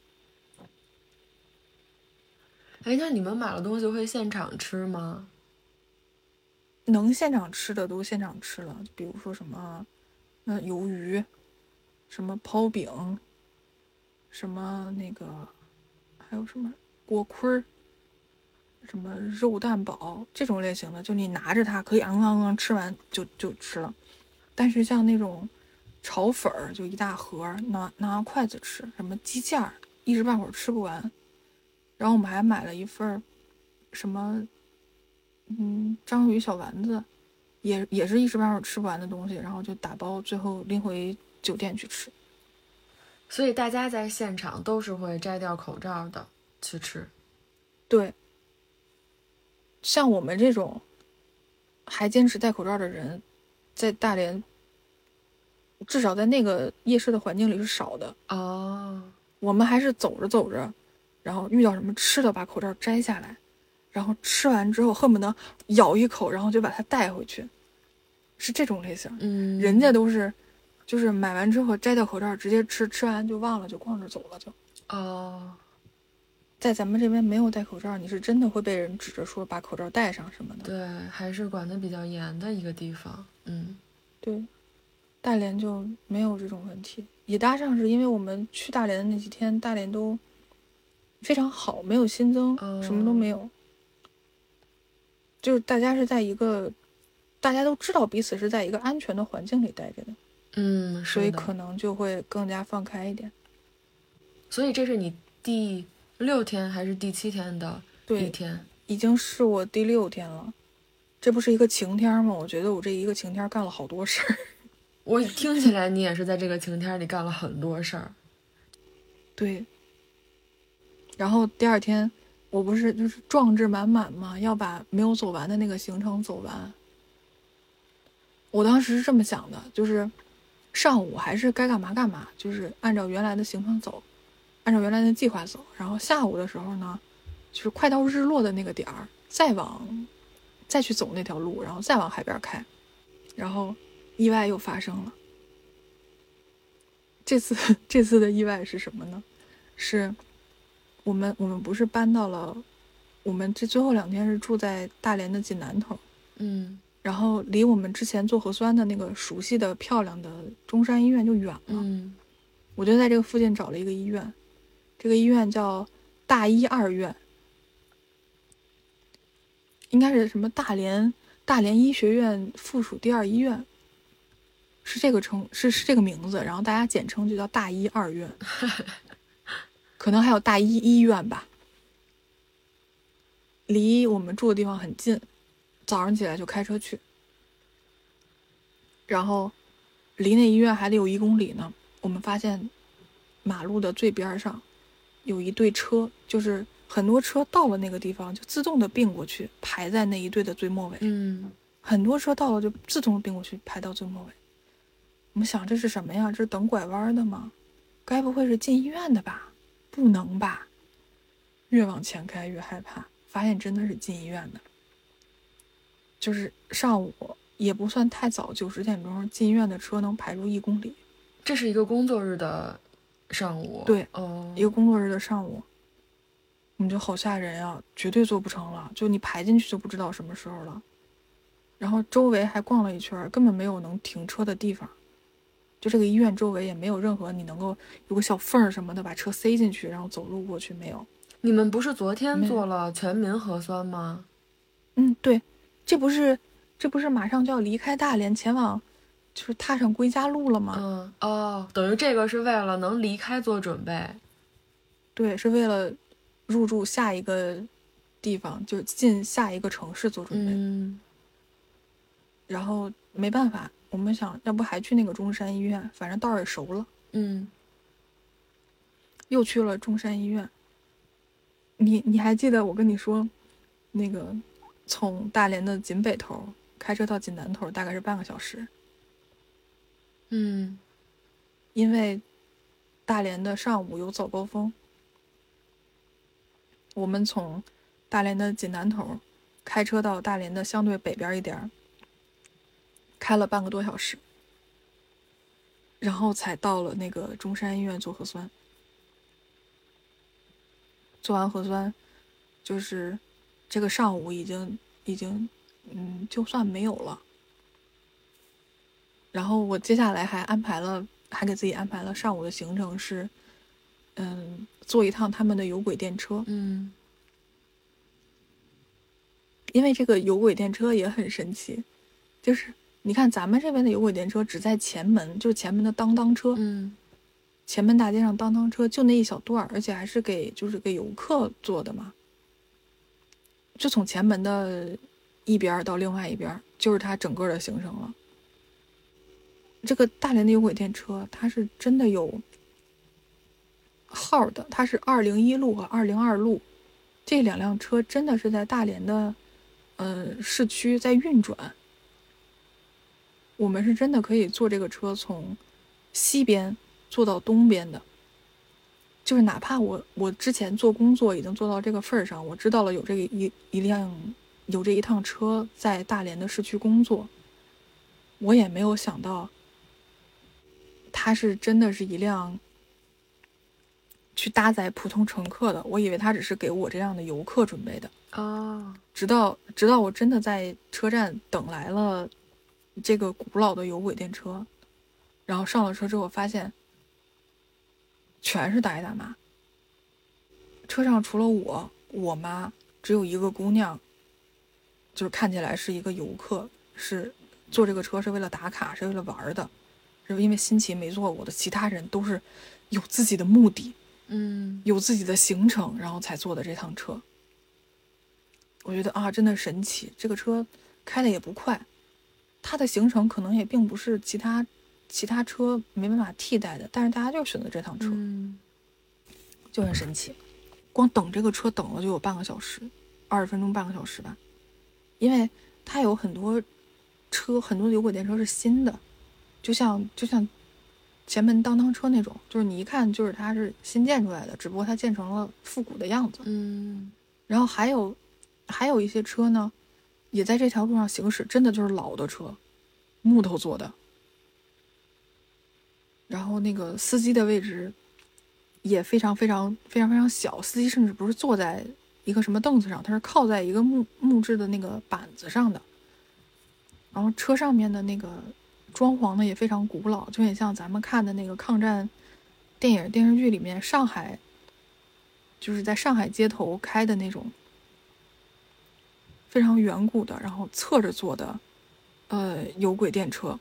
哎，那你们买了东西会现场吃吗？ 能现场吃的都现场吃了，比如说什么那鱿鱼，什么泡饼，什么那个还有什么锅盔，什么肉蛋堡这种类型的，就你拿着它可以昂昂昂吃完就就吃了。但是像那种炒粉儿，就一大盒，拿拿筷子吃，什么鸡架一时半会儿吃不完。然后我们还买了一份什么嗯章鱼小丸子，也也是一时半会儿吃不完的东西，然后就打包最后拎回酒店去吃。 所以大家在现场都是会摘掉口罩的去吃。 对，像我们这种还坚持戴口罩的人，在大连至少在那个夜市的环境里是少的。 哦， 我们还是走着走着，然后遇到什么吃的把口罩摘下来， 然后吃完之后恨不得咬一口，然后就把它带回去，是这种类型。 嗯， 人家都是就是买完之后摘掉口罩直接吃，吃完就忘了就逛着走了就。 哦， 在咱们这边没有戴口罩，你是真的会被人指着说把口罩戴上什么的。 对，还是管得比较严的一个地方。嗯， 对，大连就没有这种问题。也搭上是因为我们去大连的那几天，大连都非常好，没有新增， 哦、 什么都没有。就是大家是在一个大家都知道彼此是在一个安全的环境里待着的， 嗯， 所以可能就会更加放开一点。 所以这是你第六天还是第七天的一天？ 对，已经是我第六天了。这不是一个晴天吗？我觉得我这一个晴天干了好多事儿。 我听起来你也是在这个晴天里干了很多事儿。 对。然后第二天我不是就是壮志满满嘛，要把没有走完的那个行程走完。我当时是这么想的，就是上午还是该干嘛干嘛，就是按照原来的行程走，按照原来的计划走。然后下午的时候呢，就是快到日落的那个点儿，再往再去走那条路，然后再往海边开。然后意外又发生了。这次这次的意外是什么呢？是我们我们不是搬到了，我们这最后两天是住在大连的济南头， 嗯， 然后离我们之前做核酸的那个熟悉的漂亮的中山医院就远了。 嗯， 我就在这个附近找了一个医院，这个医院叫大医二院，应该是什么大连大连医学院附属第二医院，是这个称是是这个名字，然后大家简称就叫大医二院，可能还有大医医院吧。离我们住的地方很近，早上起来就开车去，然后离那医院还得有一公里呢。我们发现马路的最边上有一队车，就是很多车到了那个地方就自动的并过去，排在那一队的最末尾。 嗯， 很多车到了就自动并过去，排到最末尾。我们想这是什么呀？这是等拐弯的吗？该不会是进医院的吧？不能吧？越往前开越害怕，发现真的是进医院的。就是上午也不算太早，九十点钟进医院的车能排出一公里。 这是一个工作日的上午。 对， 哦， 一个工作日的上午。你就好吓人啊，绝对做不成了，就你排进去就不知道什么时候了。然后周围还逛了一圈，根本没有能停车的地方，就这个医院周围也没有任何你能够有个小缝什么的把车塞进去然后走路过去，没有。 你们不是昨天做了全民核酸吗？ 嗯，对，这不是这不是马上就要离开大连前往就是踏上归家路了吗？ 嗯，哦，等于这个是为了能离开做准备。 对，是为了入住下一个地方，就进下一个城市做准备。 嗯， 然后没办法，我们想要不还去那个中山医院，反正道儿也熟了。 嗯， 又去了中山医院。你你还记得我跟你说，那个从大连的锦北头开车到锦南头大概是半个小时。 嗯， 因为大连的上午有早高峰，我们从大连的锦南头开车到大连的相对北边一点，开了半个多小时，然后才到了那个中山医院做核酸。做完核酸，就是这个上午已经已经嗯就算没有了。然后我接下来还安排了，还给自己安排了上午的行程是，嗯，坐一趟他们的有轨电车。 嗯， 因为这个有轨电车也很神奇，就是你看咱们这边的有轨电车只在前门，就是前门的当当车， 嗯， 前门大街上当当车就那一小段，而且还是给就是给游客坐的嘛，就从前门的一边到另外一边，就是它整个的行程了。这个大连的有轨电车，它是真的有号的，它是二零一路和二零二路，这两辆车真的是在大连的，呃，市区在运转。我们是真的可以坐这个车从西边坐到东边的。 就是哪怕我我之前做工作已经做到这个份儿上，我知道了有这个一一辆有这一趟车在大连的市区工作，我也没有想到它是真的是一辆去搭载普通乘客的，我以为它只是给我这样的游客准备的。 哦， 直到直到我真的在车站等来了这个古老的有轨电车，然后上了车之后发现全是大爷大妈，车上除了我我妈只有一个姑娘，就是看起来是一个游客，是坐这个车是为了打卡，是为了玩的，是因为新奇没坐过的，其他人都是有自己的目的， 嗯， 有自己的行程，然后才坐的这趟车。我觉得啊，真的神奇，这个车开的也不快，它的行程可能也并不是其他其他车没办法替代的，但是大家就选择这趟车， 嗯， 就很神奇。光等这个车等了就有半个小时，二十分钟半个小时吧，因为它有很多车，很多有轨电车是新的，就像就像前门当当车那种，就是你一看就是它是新建出来的，只不过它建成了复古的样子。 嗯， 然后还有还有一些车呢，也在这条路上行驶，真的就是老的车，木头做的。然后那个司机的位置也非常非常非常非常小，司机甚至不是坐在一个什么凳子上，他是靠在一个木木质的那个板子上的。然后车上面的那个装潢呢也非常古老，就很像咱们看的那个抗战电影电视剧里面上海，就是在上海街头开的那种非常远古的，然后侧着坐的呃有轨电车。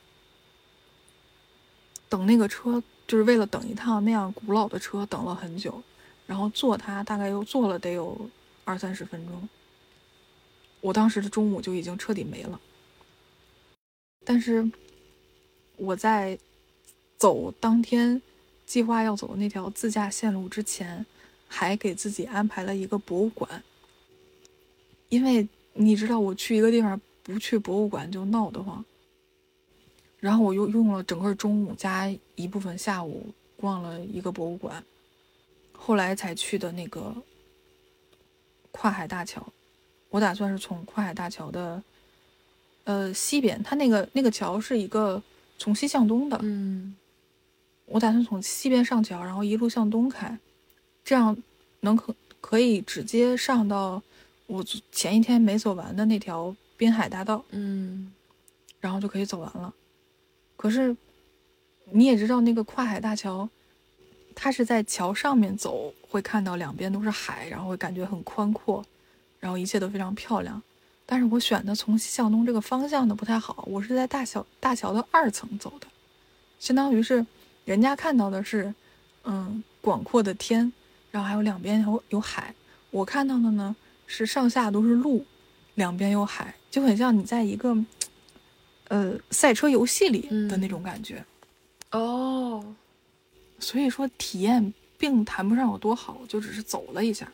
等那个车就是为了等一趟那样古老的车，等了很久，然后坐它大概又坐了得有二三十分钟。我当时的中午就已经彻底没了。但是我在走当天计划要走的那条自驾线路之前，还给自己安排了一个博物馆。因为你知道我去一个地方不去博物馆就闹得慌，然后我又用了整个中午加一部分下午逛了一个博物馆，后来才去的那个跨海大桥。我打算是从跨海大桥的呃西边，它那个那个桥是一个从西向东的， 嗯， 我打算从西边上桥，然后一路向东开，这样能可可以直接上到我前一天没走完的那条滨海大道， 嗯， 然后就可以走完了。可是你也知道那个跨海大桥，它是在桥上面走，会看到两边都是海，然后会感觉很宽阔，然后一切都非常漂亮。但是我选的从西向东这个方向的不太好，我是在大桥大桥的二层走的，相当于是人家看到的是嗯广阔的天，然后还有两边有有海，我看到的呢是上下都是路，两边有海，就很像你在一个呃赛车游戏里的那种感觉。 嗯、哦， 所以说体验并谈不上有多好，就只是走了一下。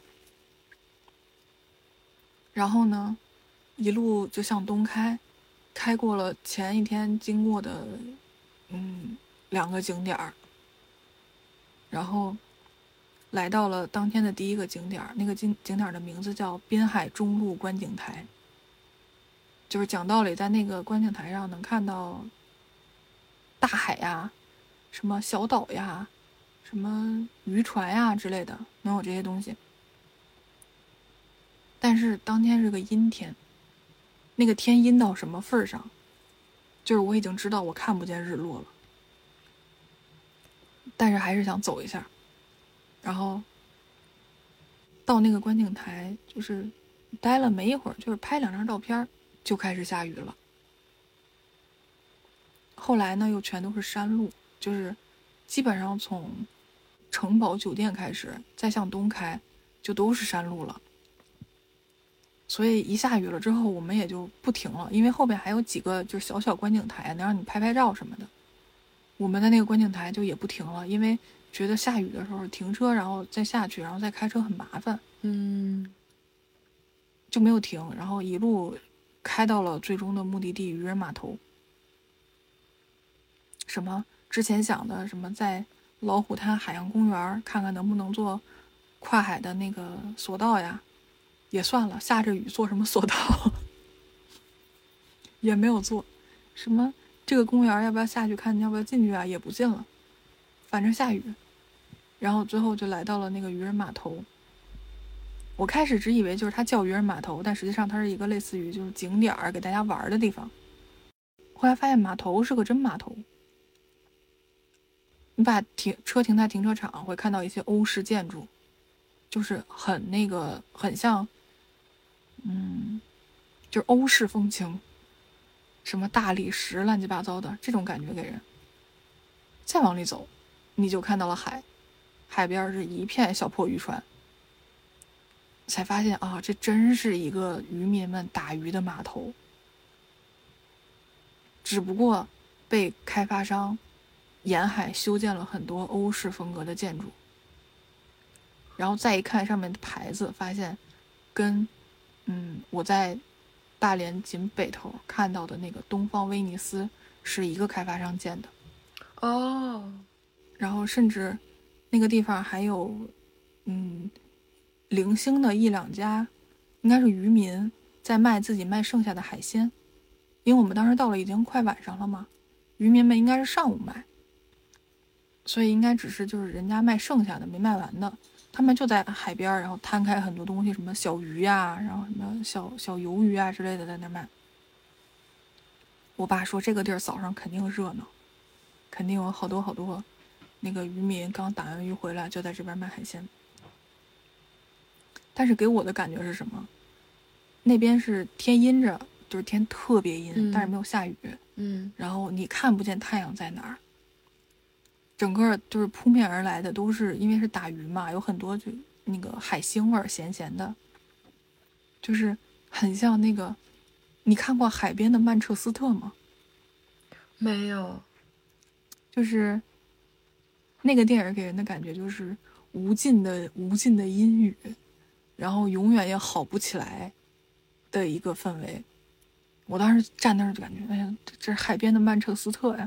然后呢一路就向东开，开过了前一天经过的嗯两个景点儿，然后来到了当天的第一个景点，那个景景点的名字叫滨海中路观景台。就是讲道理，在那个观景台上能看到大海呀，什么小岛呀，什么渔船呀之类的，能有这些东西。但是当天是个阴天，那个天阴到什么份儿上，就是我已经知道我看不见日落了，但是还是想走一下。然后到那个观景台，就是待了没一会儿，就是拍两张照片就开始下雨了。后来呢又全都是山路，就是基本上从城堡酒店开始再向东开就都是山路了。所以一下雨了之后我们也就不停了，因为后边还有几个就是小小观景台能让你拍拍照什么的，我们的那个观景台就也不停了，因为觉得下雨的时候停车然后再下去然后再开车很麻烦， 嗯， 就没有停，然后一路开到了最终的目的地渔人码头。什么之前想的什么在老虎滩海洋公园，看看能不能做跨海的那个索道呀。也算了，下着雨做什么索道也没有做。什么这个公园要不要下去看，要不要进去啊，也不进了，反正下雨。然后最后就来到了那个渔人码头。我开始只以为就是它叫渔人码头，但实际上它是一个类似于就是景点儿给大家玩的地方。后来发现码头是个真码头，你把停车停在停车场会看到一些欧式建筑，就是很那个很像嗯就是欧式风情，什么大理石乱七八糟的这种感觉给人。再往里走你就看到了海，海边是一片小破渔船，才发现啊，这真是一个渔民们打鱼的码头，只不过被开发商沿海修建了很多欧式风格的建筑。然后再一看上面的牌子，发现跟嗯我在大连锦北头看到的那个东方威尼斯是一个开发商建的哦。 然后甚至那个地方还有嗯零星的一两家应该是渔民在卖自己卖剩下的海鲜，因为我们当时到了已经快晚上了嘛，渔民们应该是上午卖，所以应该只是就是人家卖剩下的没卖完的，他们就在海边然后摊开很多东西，什么小鱼呀、然后什么小小鱿鱼啊之类的在那卖。我爸说这个地儿早上肯定热闹，肯定有好多好多那个渔民刚打完鱼回来就在这边卖海鲜。但是给我的感觉是什么？那边是天阴着，就是天特别阴、 嗯、 但是没有下雨， 嗯， 然后你看不见太阳在哪儿，整个就是扑面而来的都是因为是打鱼嘛，有很多就那个海腥味儿，咸咸的，就是很像那个。你看过海边的曼彻斯特吗？ 没有。 就是那个电影给人的感觉就是无尽的无尽的阴雨，然后永远也好不起来的一个氛围。我当时站那儿就感觉，哎呀，这是海边的曼彻斯特呀！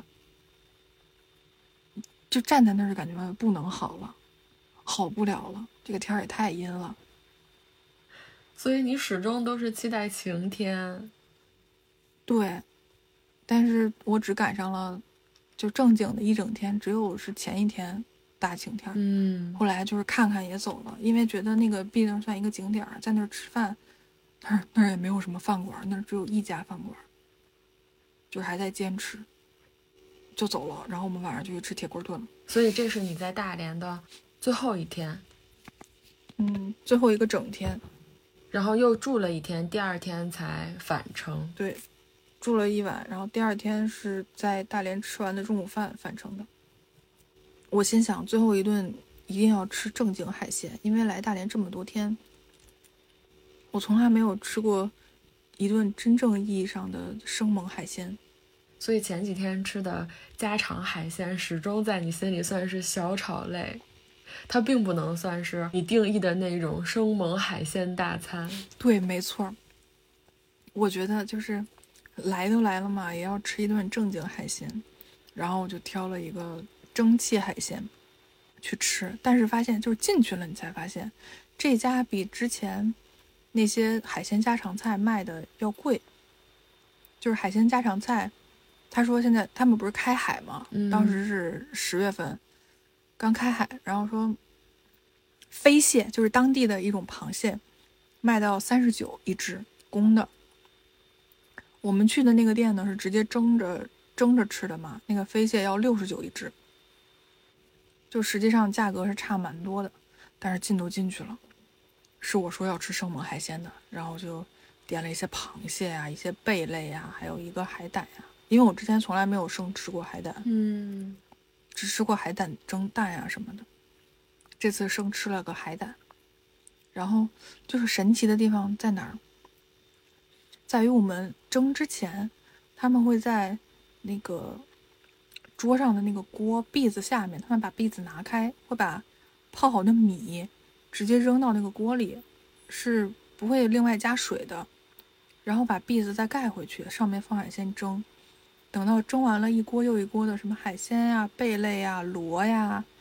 就站在那儿就感觉不能好了，好不了了，这个天也太阴了。 所以你始终都是期待晴天。 对，但是我只赶上了就正经的一整天，只有是前一天大晴天。 嗯， 后来就是看看也走了，因为觉得那个毕竟算一个景点，在那儿吃饭，那儿那儿也没有什么饭馆，那儿只有一家饭馆，就是还在坚持，就走了。然后我们晚上就去吃铁锅炖了。 所以这是你在大连的最后一天。 嗯，最后一个整天， 然后又住了一天，第二天才返程。 对，住了一晚，然后第二天是在大连吃完的中午饭返程的。我心想最后一顿一定要吃正经海鲜，因为来大连这么多天，我从来没有吃过一顿真正意义上的生猛海鲜。 所以前几天吃的家常海鲜始终在你心里算是小炒类，它并不能算是你定义的那种生猛海鲜大餐。 对，没错。我觉得就是来都来了嘛，也要吃一顿正经海鲜，然后我就挑了一个蒸汽海鲜去吃。但是发现就是进去了你才发现这家比之前那些海鲜家常菜卖的要贵。就是海鲜家常菜，他说现在他们不是开海吗、 嗯、 当时是十月份刚开海，然后说飞蟹就是当地的一种螃蟹卖到三十九一只公的。我们去的那个店呢是直接蒸着蒸着吃的嘛，那个飞蟹要六十九一只，就实际上价格是差蛮多的，但是进都进去了，是我说要吃生猛海鲜的，然后就点了一些螃蟹啊，一些贝类啊，还有一个海胆呀、啊，因为我之前从来没有生吃过海胆， 嗯， 只吃过海胆蒸蛋呀、啊、什么的，这次生吃了个海胆。然后就是神奇的地方在哪儿？在于我们蒸之前，他们会在那个桌上的那个锅篦子下面，他们把篦子拿开，会把泡好的米直接扔到那个锅里，是不会另外加水的，然后把篦子再盖回去，上面放海鲜蒸。等到蒸完了一锅又一锅的什么海鲜呀、贝类呀、螺呀，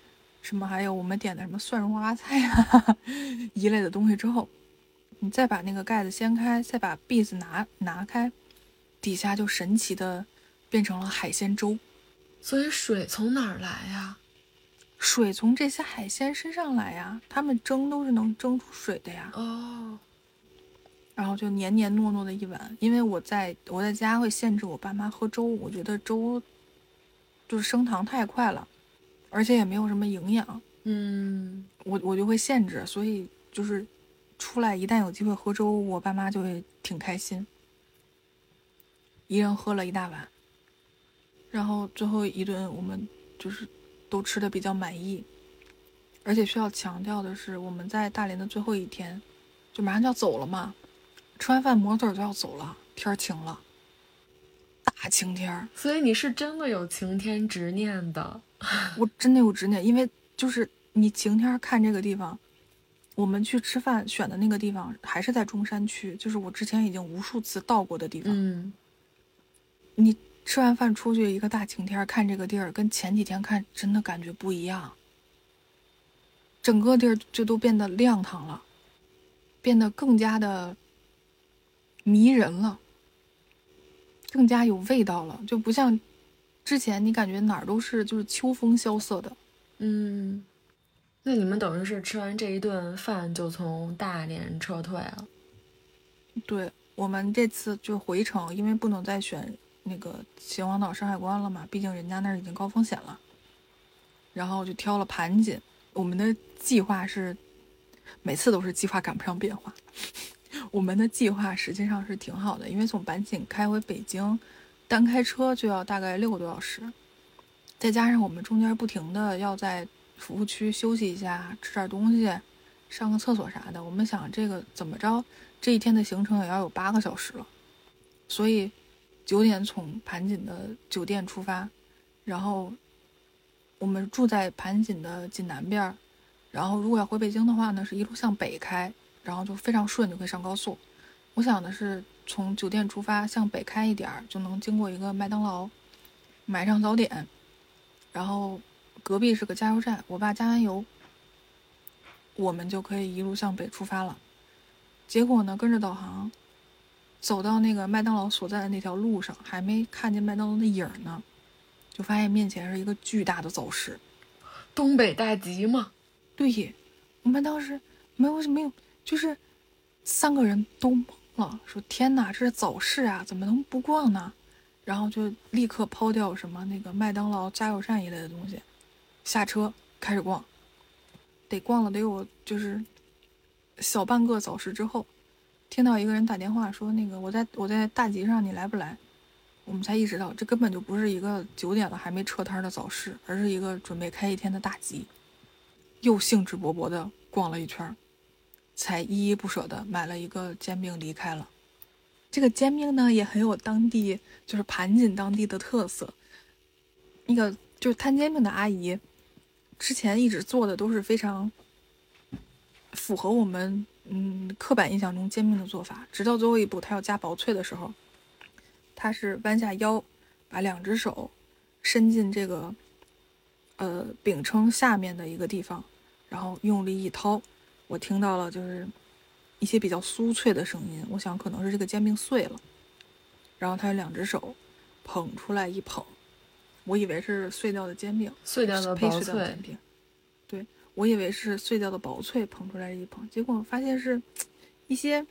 什么还有我们点的什么蒜蓉娃娃菜啊一类的东西之后，你再把那个盖子掀开，再把篦子拿拿开，底下就神奇的变成了海鲜粥。 所以水从哪儿来呀？ 水从这些海鲜身上来呀，他们蒸都是能蒸出水的呀。 哦， 然后就黏黏糯糯的一碗，因为我在我在家会限制我爸妈喝粥，我觉得粥就是升糖太快了，而且也没有什么营养， 嗯， 我我就会限制，所以就是出来一旦有机会喝粥，我爸妈就会挺开心，一人喝了一大碗，然后最后一顿我们就是都吃的比较满意。而且需要强调的是，我们在大连的最后一天就马上就要走了嘛，吃完饭模特就要走了，天晴了，大晴天。 所以你是真的有晴天执念的。 我真的有执念，因为就是你晴天看这个地方，我们去吃饭选的那个地方还是在中山区，就是我之前已经无数次到过的地方。 嗯， 你吃完饭出去一个大晴天看这个地儿，跟前几天看真的感觉不一样，整个地儿就都变得亮堂了，变得更加的迷人了，更加有味道了，就不像之前你感觉哪儿都是就是秋风萧瑟的。 嗯，那你们等于是吃完这一顿饭就从大连撤退了？ 对，我们这次就回程，因为不能再选那个秦皇岛山海关了嘛，毕竟人家那儿已经高风险了，然后就挑了盘锦。我们的计划是每次都是计划赶不上变化我们的计划实际上是挺好的，因为从盘锦开回北京单开车就要大概六个多小时，再加上我们中间不停的要在服务区休息一下，吃点东西，上个厕所啥的，我们想这个怎么着这一天的行程也要有八个小时了，所以九点从盘锦的酒店出发，然后我们住在盘锦的锦南边，然后如果要回北京的话呢，是一路向北开，然后就非常顺，就可以上高速。我想的是从酒店出发向北开一点就能经过一个麦当劳，买上早点，然后隔壁是个加油站，我爸加完油，我们就可以一路向北出发了。结果呢，跟着导航走到那个麦当劳所在的那条路上，还没看见麦当劳的影呢，就发现面前是一个巨大的早市。 东北大集嘛。 对，我们当时没有没有，就是三个人都懵了，说天哪，这是早市啊，怎么能不逛呢？然后就立刻抛掉什么那个麦当劳、加油站一类的东西，下车开始逛。得逛了得有就是小半个早市之后，听到一个人打电话说那个我在我在大集上，你来不来？我们才意识到这根本就不是一个九点了还没撤摊的早市，而是一个准备开一天的大集。又兴致勃勃地逛了一圈，才依依不舍地买了一个煎饼离开了。这个煎饼呢也很有当地就是盘锦当地的特色，那个就是摊煎饼的阿姨之前一直做的都是非常符合我们嗯刻板印象中煎饼的做法，直到最后一步她要加薄脆的时候，她是弯下腰把两只手伸进这个呃饼铛下面的一个地方，然后用力一掏，我听到了就是一些比较酥脆的声音，我想可能是这个煎饼碎了，然后他两只手捧出来一捧，我以为是碎掉的煎饼， 碎掉的薄脆煎饼，对，我以为是碎掉的薄脆捧出来一捧，结果发现是一些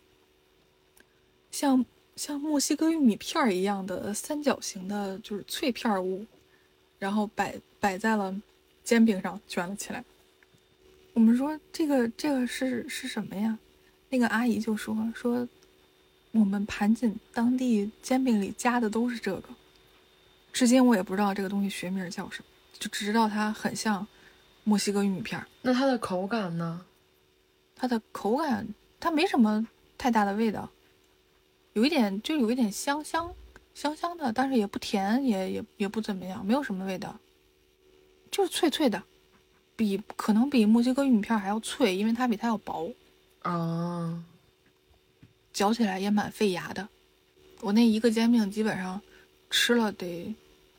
像像墨西哥玉米片一样的三角形的，就是脆片物，然后摆摆在了煎饼上卷了起来。我们说这个这个是是什么呀？那个阿姨就说说我们盘锦当地煎饼里加的都是这个，至今我也不知道这个东西学名叫什么，就只知道它很像墨西哥玉米片。 那它的口感呢？ 它的口感它没什么太大的味道，有一点就有一点香香香香的，但是也不甜，也也也不怎么样，没有什么味道，就是脆脆的，比可能比墨西哥玉米片还要脆，因为它比它要薄啊， 嚼起来也蛮费牙的。我那一个煎饼基本上吃了得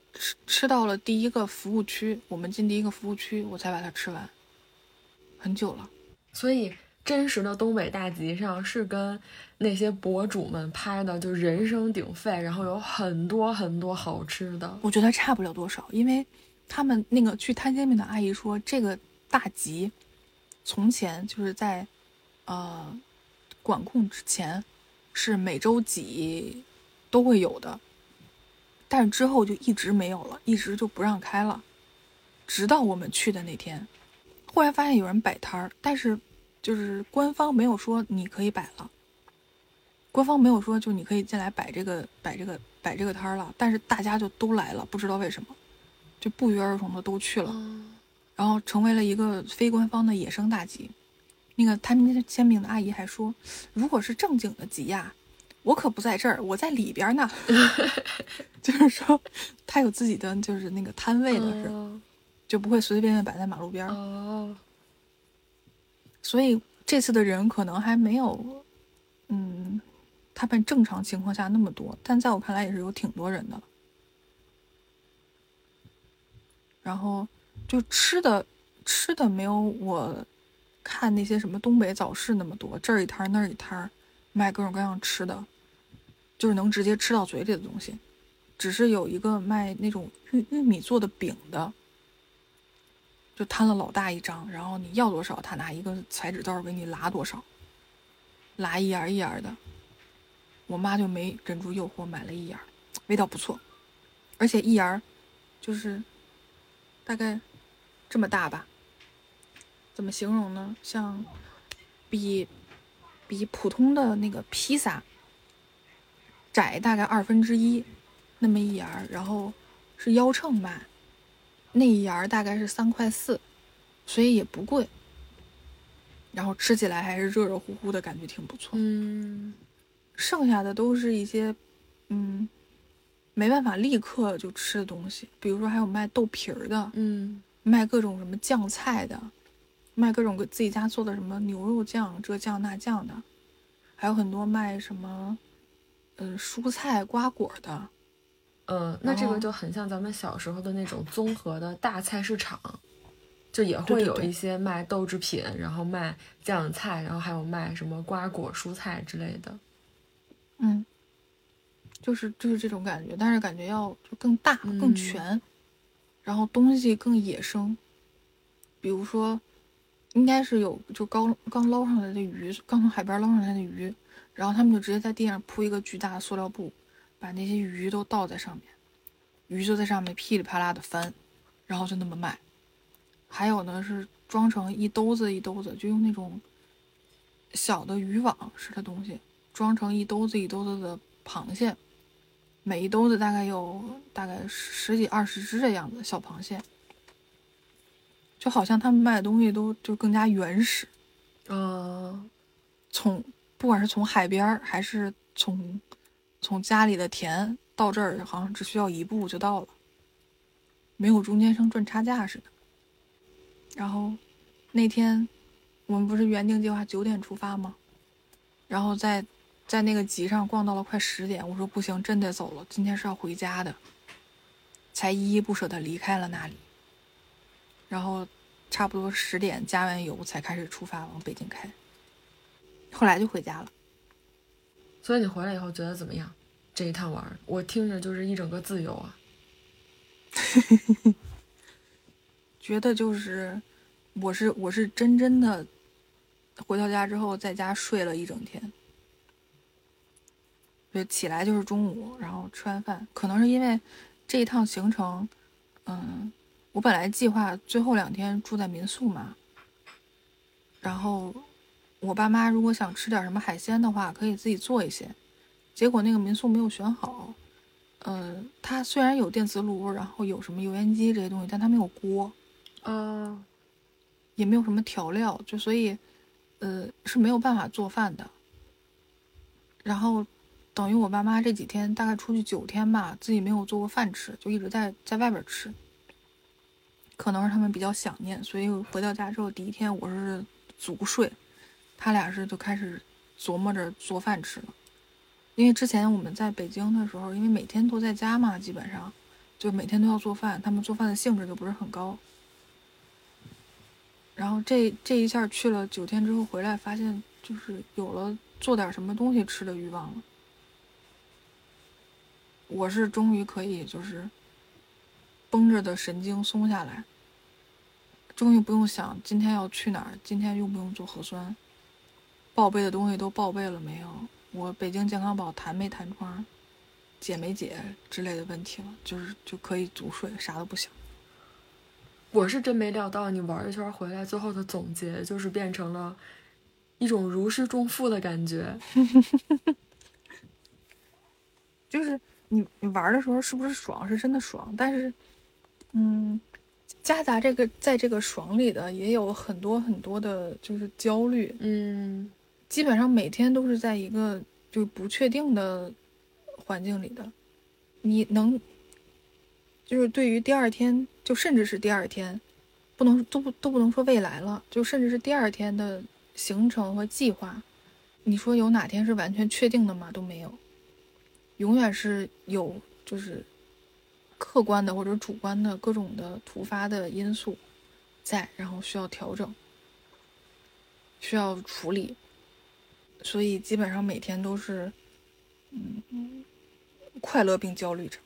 吃吃到了第一个服务区，我们进第一个服务区，我才把它吃完，很久了。 所以真实的东北大集上是跟那些博主们拍的就人声鼎沸，然后有很多很多好吃的。 我觉得差不了多少，因为他们那个去摊煎饼的阿姨说，这个大集从前就是在呃管控之前是每周几都会有的，但是之后就一直没有了，一直就不让开了，直到我们去的那天，忽然发现有人摆摊儿，但是就是官方没有说你可以摆了，官方没有说就你可以进来摆这个摆这个摆这个摊儿了，但是大家就都来了，不知道为什么，就不约而同的都去了， 嗯、 然后成为了一个非官方的野生大集。那个摊煎饼的阿姨还说，如果是正经的集呀，我可不在这儿，我在里边呢。就是说他有自己的就是那个摊位的是、 哦、 就不会随随便便摆在马路边。 哦， 所以这次的人可能还没有嗯他们正常情况下那么多，但在我看来也是有挺多人的。然后就吃的吃的没有我看那些什么东北早市那么多，这儿一摊那儿一摊卖各种各样吃的，就是能直接吃到嘴里的东西。只是有一个卖那种玉玉米做的饼的，就摊了老大一张，然后你要多少他拿一个裁纸刀给你拉多少，拉一眼一眼的。我妈就没忍住诱惑买了一眼，味道不错，而且一眼就是大概这么大吧，怎么形容呢？像比比普通的那个披萨窄大概二分之一那么一眼，然后是腰秤卖，那一眼大概是三块四，所以也不贵，然后吃起来还是热热乎乎的，感觉挺不错。 嗯， 剩下的都是一些嗯没办法立刻就吃的东西，比如说还有卖豆皮儿的， 嗯， 卖各种什么酱菜的，卖各种自己家做的什么牛肉酱这酱那酱的，还有很多卖什么嗯、呃、蔬菜瓜果的。 嗯，那这个就很像咱们小时候的那种综合的大菜市场，就也会有一些卖豆制品， 对对对， 然后卖酱菜，然后还有卖什么瓜果蔬菜之类的。 嗯，就是就是这种感觉，但是感觉要就更大更全、嗯、然后东西更野生。比如说应该是有就刚刚捞上来的鱼，刚从海边捞上来的鱼，然后他们就直接在地上铺一个巨大的塑料布，把那些鱼都倒在上面，鱼就在上面噼里啪啦的翻，然后就那么卖。还有呢是装成一兜子一兜子，就用那种小的渔网似的东西装成一兜子一兜子的螃蟹，每一兜子大概有大概十几二十只的样子小螃蟹，就好像他们卖的东西都就更加原始。 哦， 从不管是从海边还是从从家里的田到这儿，好像只需要一步就到了，没有中间商赚差价似的。然后那天我们不是原定计划九点出发吗？然后在在那个集上逛到了快十点，我说不行，真得走了，今天是要回家的，才依依不舍地离开了那里。然后差不多十点加完油才开始出发往北京开，后来就回家了。 所以你回来以后觉得怎么样？这一趟玩，我听着就是一整个自由啊。 觉得就是我是我是真真的回到家之后在家睡了一整天，就起来就是中午，然后吃完饭，可能是因为这一趟行程，嗯，我本来计划最后两天住在民宿嘛，然后我爸妈如果想吃点什么海鲜的话，可以自己做一些，结果那个民宿没有选好，呃，它虽然有电磁炉，然后有什么油烟机这些东西，但它没有锅。 哦， 也没有什么调料，就所以，呃，是没有办法做饭的。然后，等于我爸妈这几天大概出去九天吧，自己没有做过饭吃，就一直在在外边吃。可能是他们比较想念，所以回到家之后第一天我是足睡，他俩是就开始琢磨着做饭吃了。因为之前我们在北京的时候，因为每天都在家嘛，基本上就每天都要做饭，他们做饭的兴致就不是很高。然后这这一下去了九天之后回来，发现就是有了做点什么东西吃的欲望了。我是终于可以就是绷着的神经松下来，终于不用想今天要去哪儿，今天用不用做核酸，报备的东西都报备了没有，我北京健康宝弹没弹窗，解没解之类的问题了，就是就可以足睡，啥都不想。 我是真没料到你玩一圈回来，最后的总结就是变成了一种如释重负的感觉。 就是你你玩的时候是不是爽，是真的爽，但是嗯，夹杂这个在这个爽里的也有很多很多的就是焦虑。 嗯， 基本上每天都是在一个就不确定的环境里的，你能就是对于第二天，就甚至是第二天，不能都不都不能说未来了，就甚至是第二天的行程和计划，你说有哪天是完全确定的吗？都没有，永远是有就是客观的或者主观的各种的突发的因素在，然后需要调整，需要处理，所以基本上每天都是嗯快乐并焦虑着。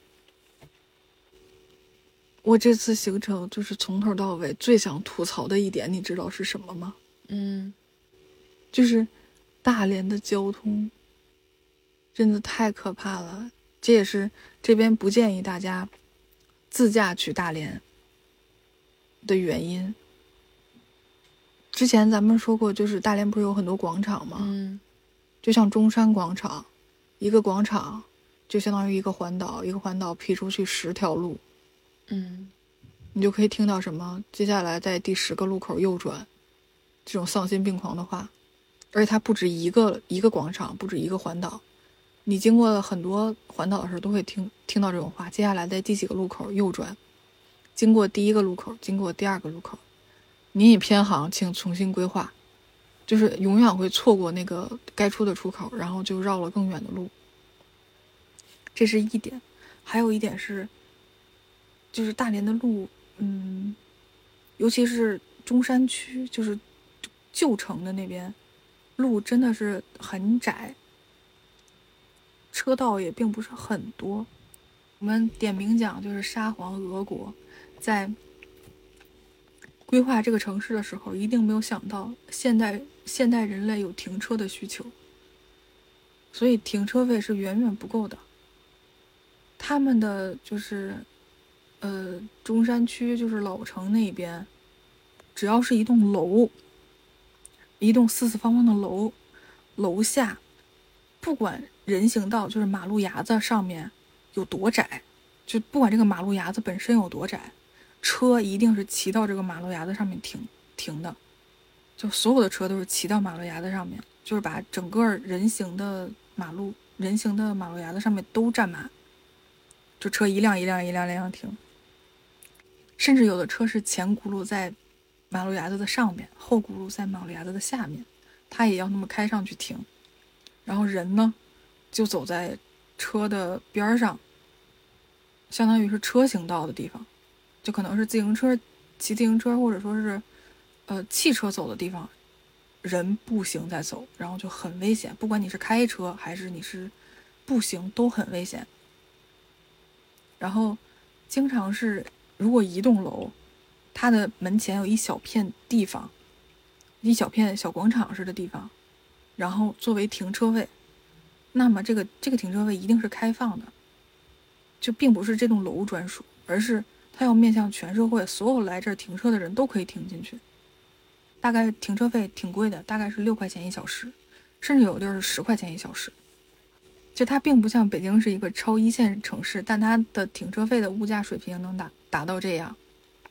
我这次行程就是从头到尾最想吐槽的一点，你知道是什么吗？ 嗯， 就是大连的交通真的太可怕了，这也是这边不建议大家自驾去大连的原因。之前咱们说过，就是大连不是有很多广场吗？ 嗯， 就像中山广场，一个广场就相当于一个环岛，一个环岛劈出去十条路。 嗯， 你就可以听到什么接下来在第十个路口右转这种丧心病狂的话。而且它不止一个一个广场，不止一个环岛，你经过了很多环岛的时候都会听听到这种话。接下来在第几个路口右转，经过第一个路口，经过第二个路口，您已偏航，请重新规划。就是永远会错过那个该出的出口，然后就绕了更远的路。这是一点。还有一点是就是大连的路，嗯，尤其是中山区，就是旧城的那边，路真的是很窄，车道也并不是很多。我们点名讲，就是沙皇俄国在规划这个城市的时候，一定没有想到现代现代人类有停车的需求，所以停车位是远远不够的。他们的就是呃，中山区就是老城那边，只要是一栋楼，一栋四四方方的楼，楼下不管人行道就是马路牙子上面有多窄，就不管这个马路牙子本身有多窄，车一定是骑到这个马路牙子上面停停的，就所有的车都是骑到马路牙子上面，就是把整个人行的马路人行的马路牙子上面都占满，就车一辆一辆一辆一辆停。甚至有的车是前轱辘在马路牙子的上面，后轱辘在马路牙子的下面，它也要那么开上去停。然后人呢，就走在车的边上，相当于是车行道的地方，就可能是自行车、骑自行车或者说是呃汽车走的地方，人步行在走，然后就很危险。不管你是开车还是你是步行，都很危险。然后经常是，如果一栋楼它的门前有一小片地方，一小片小广场似的地方，然后作为停车位，那么这个这个停车位一定是开放的，就并不是这栋楼专属，而是它要面向全社会，所有来这儿停车的人都可以停进去。大概停车费挺贵的，大概是六块钱一小时，甚至有的地儿是十块钱一小时。就它并不像北京是一个超一线城市，但它的停车费的物价水平能达达到这样，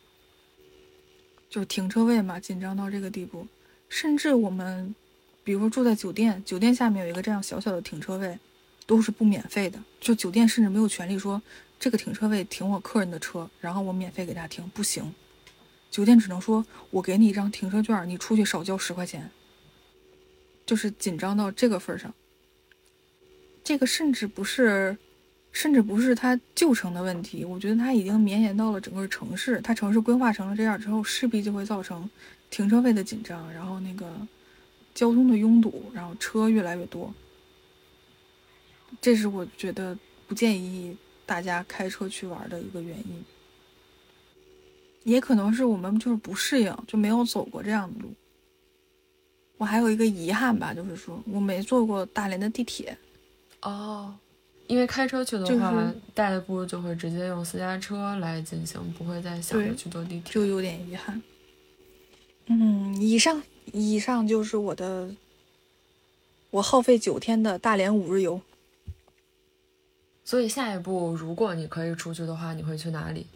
就是停车位嘛，紧张到这个地步。甚至我们比如说住在酒店，酒店下面有一个这样小小的停车位，都是不免费的。就酒店甚至没有权利说这个停车位停我客人的车，然后我免费给他停，不行。酒店只能说我给你一张停车券，你出去少交十块钱。就是紧张到这个份上。这个甚至不是甚至不是它旧城的问题，我觉得它已经绵延到了整个城市。它城市规划成了这样之后，势必就会造成停车位的紧张，然后那个交通的拥堵，然后车越来越多。这是我觉得不建议大家开车去玩的一个原因。也可能是我们就是不适应，就没有走过这样的路。我还有一个遗憾吧，就是说我没坐过大连的地铁。 哦，因为开车去的话， 就是代步就会直接用私家车来进行，不会再想着去坐地铁， 就有点遗憾。嗯，以上以上就是我的我耗费九天的大连五日游。 所以下一步如果你可以出去的话，你会去哪里？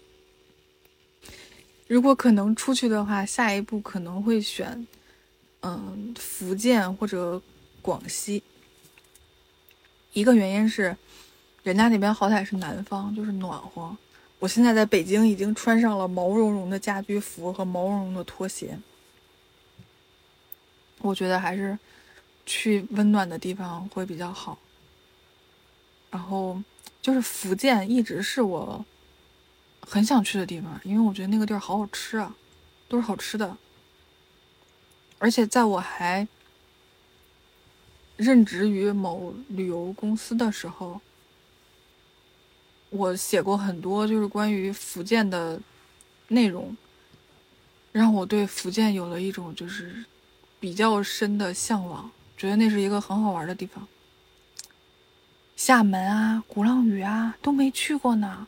如果可能出去的话，下一步可能会选嗯福建或者广西。一个原因是人家那边好歹是南方，就是暖和。我现在在北京已经穿上了毛茸茸的家居服和毛茸茸的拖鞋，我觉得还是去温暖的地方会比较好。然后就是福建一直是我很想去的地方，因为我觉得那个地儿好好吃啊，都是好吃的。而且在我还任职于某旅游公司的时候，我写过很多就是关于福建的内容，让我对福建有了一种就是比较深的向往，觉得那是一个很好玩的地方。厦门啊、鼓浪屿啊都没去过呢。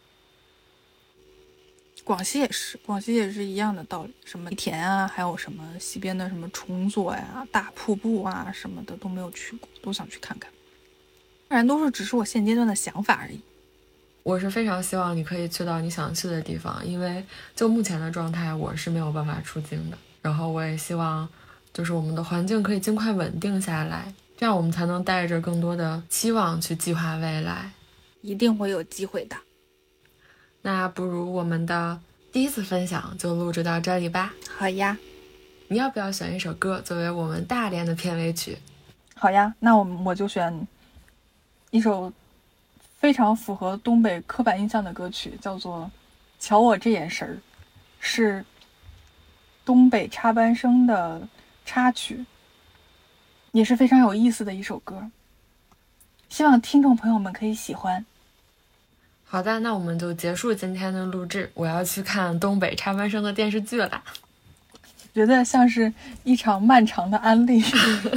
广西也是，广西也是一样的道理，什么田啊，还有什么西边的什么崇左呀、大瀑布啊什么的都没有去过，都想去看看。当然都是只是我现阶段的想法而已。 我是非常希望你可以去到你想去的地方，因为就目前的状态我是没有办法出境的。然后我也希望就是我们的环境可以尽快稳定下来，这样我们才能带着更多的期望去计划未来。 一定会有机会的。 那不如我们的第一次分享就录制到这里吧。 好呀。 你要不要选一首歌作为我们大连的片尾曲？ 好呀，那我们我就选一首非常符合东北刻板印象的歌曲，叫做《瞧我这眼神儿》，是东北插班生的插曲，也是非常有意思的一首歌，希望听众朋友们可以喜欢。 好的，那我们就结束今天的录制，我要去看东北插班生的电视剧了。 觉得像是一场漫长的安利。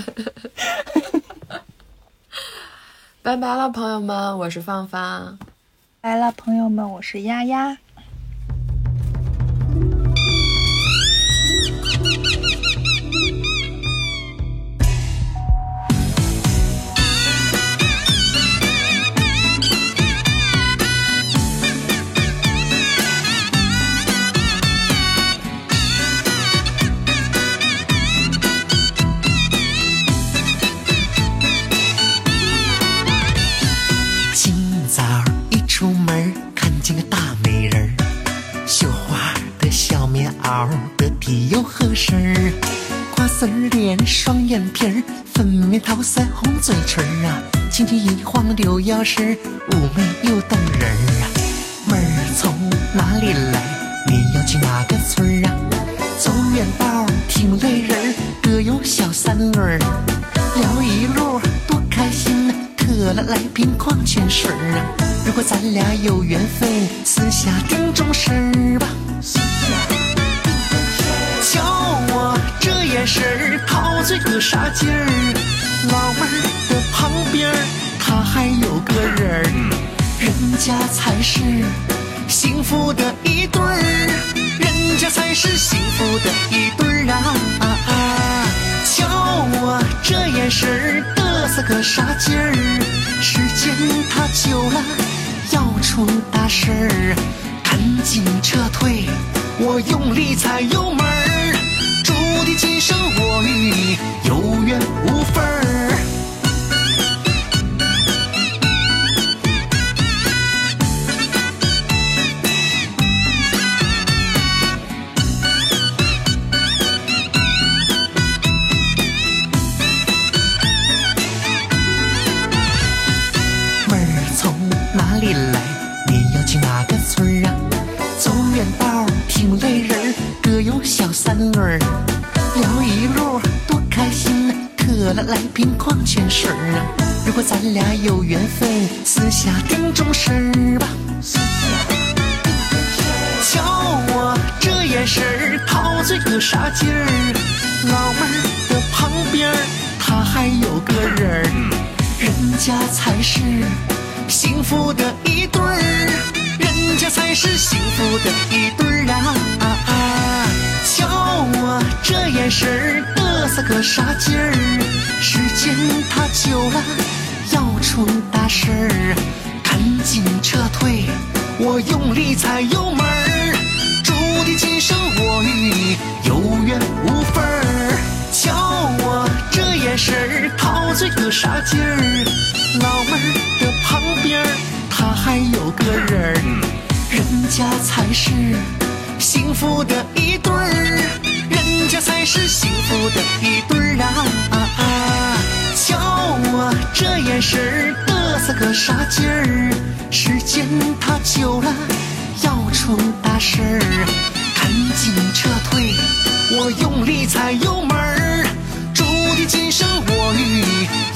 拜拜了朋友们，我是芳芳。 拜了朋友们，我是丫丫。 出门看见个大美人儿，绣花的小棉袄，得体又合身儿，瓜子脸，双眼皮儿，粉面桃腮红嘴唇啊，轻轻一晃溜腰身，妩媚又动人啊。妹儿从哪里来？你要去哪个村啊？走远道挺累人，各有小三轮儿，聊一路多开心啊，特了来瓶矿泉水啊。如果咱俩有缘分，私下定终身吧。瞧我这眼神儿，陶醉个啥劲儿？老妹儿的旁边，他还有个人儿，人家才是幸福的一对儿，人家才是幸福的一对儿啊！啊啊瞧我这眼神儿，嘚瑟个啥劲儿？时间它久了。要出大事儿，赶紧撤退，我用力踩油门儿，注定今生我与你有缘无分儿。妹儿从况全事儿啊。如果咱俩有缘分，私下定终身吧。瞧我这眼神儿，陶醉个啥劲儿？老妹儿的旁边他还有个人儿，人家才是幸福的一对儿，人家才是幸福的一对儿啊！啊啊瞧我这眼神儿，嘚瑟个啥劲儿？时间它久了要出大事儿，赶紧撤退，我用力踩油门儿，注定今生我与你有缘无分儿。瞧我这眼神儿，陶醉个啥劲儿？老妹儿的旁边他还有个人儿，人家才是幸福的一对儿，人家才是幸福的一对儿啊！啊啊瞧我这眼神儿，嘚瑟个啥劲儿？时间它久了要出大事儿，赶紧撤退，我用力踩油门儿，注定今生我与你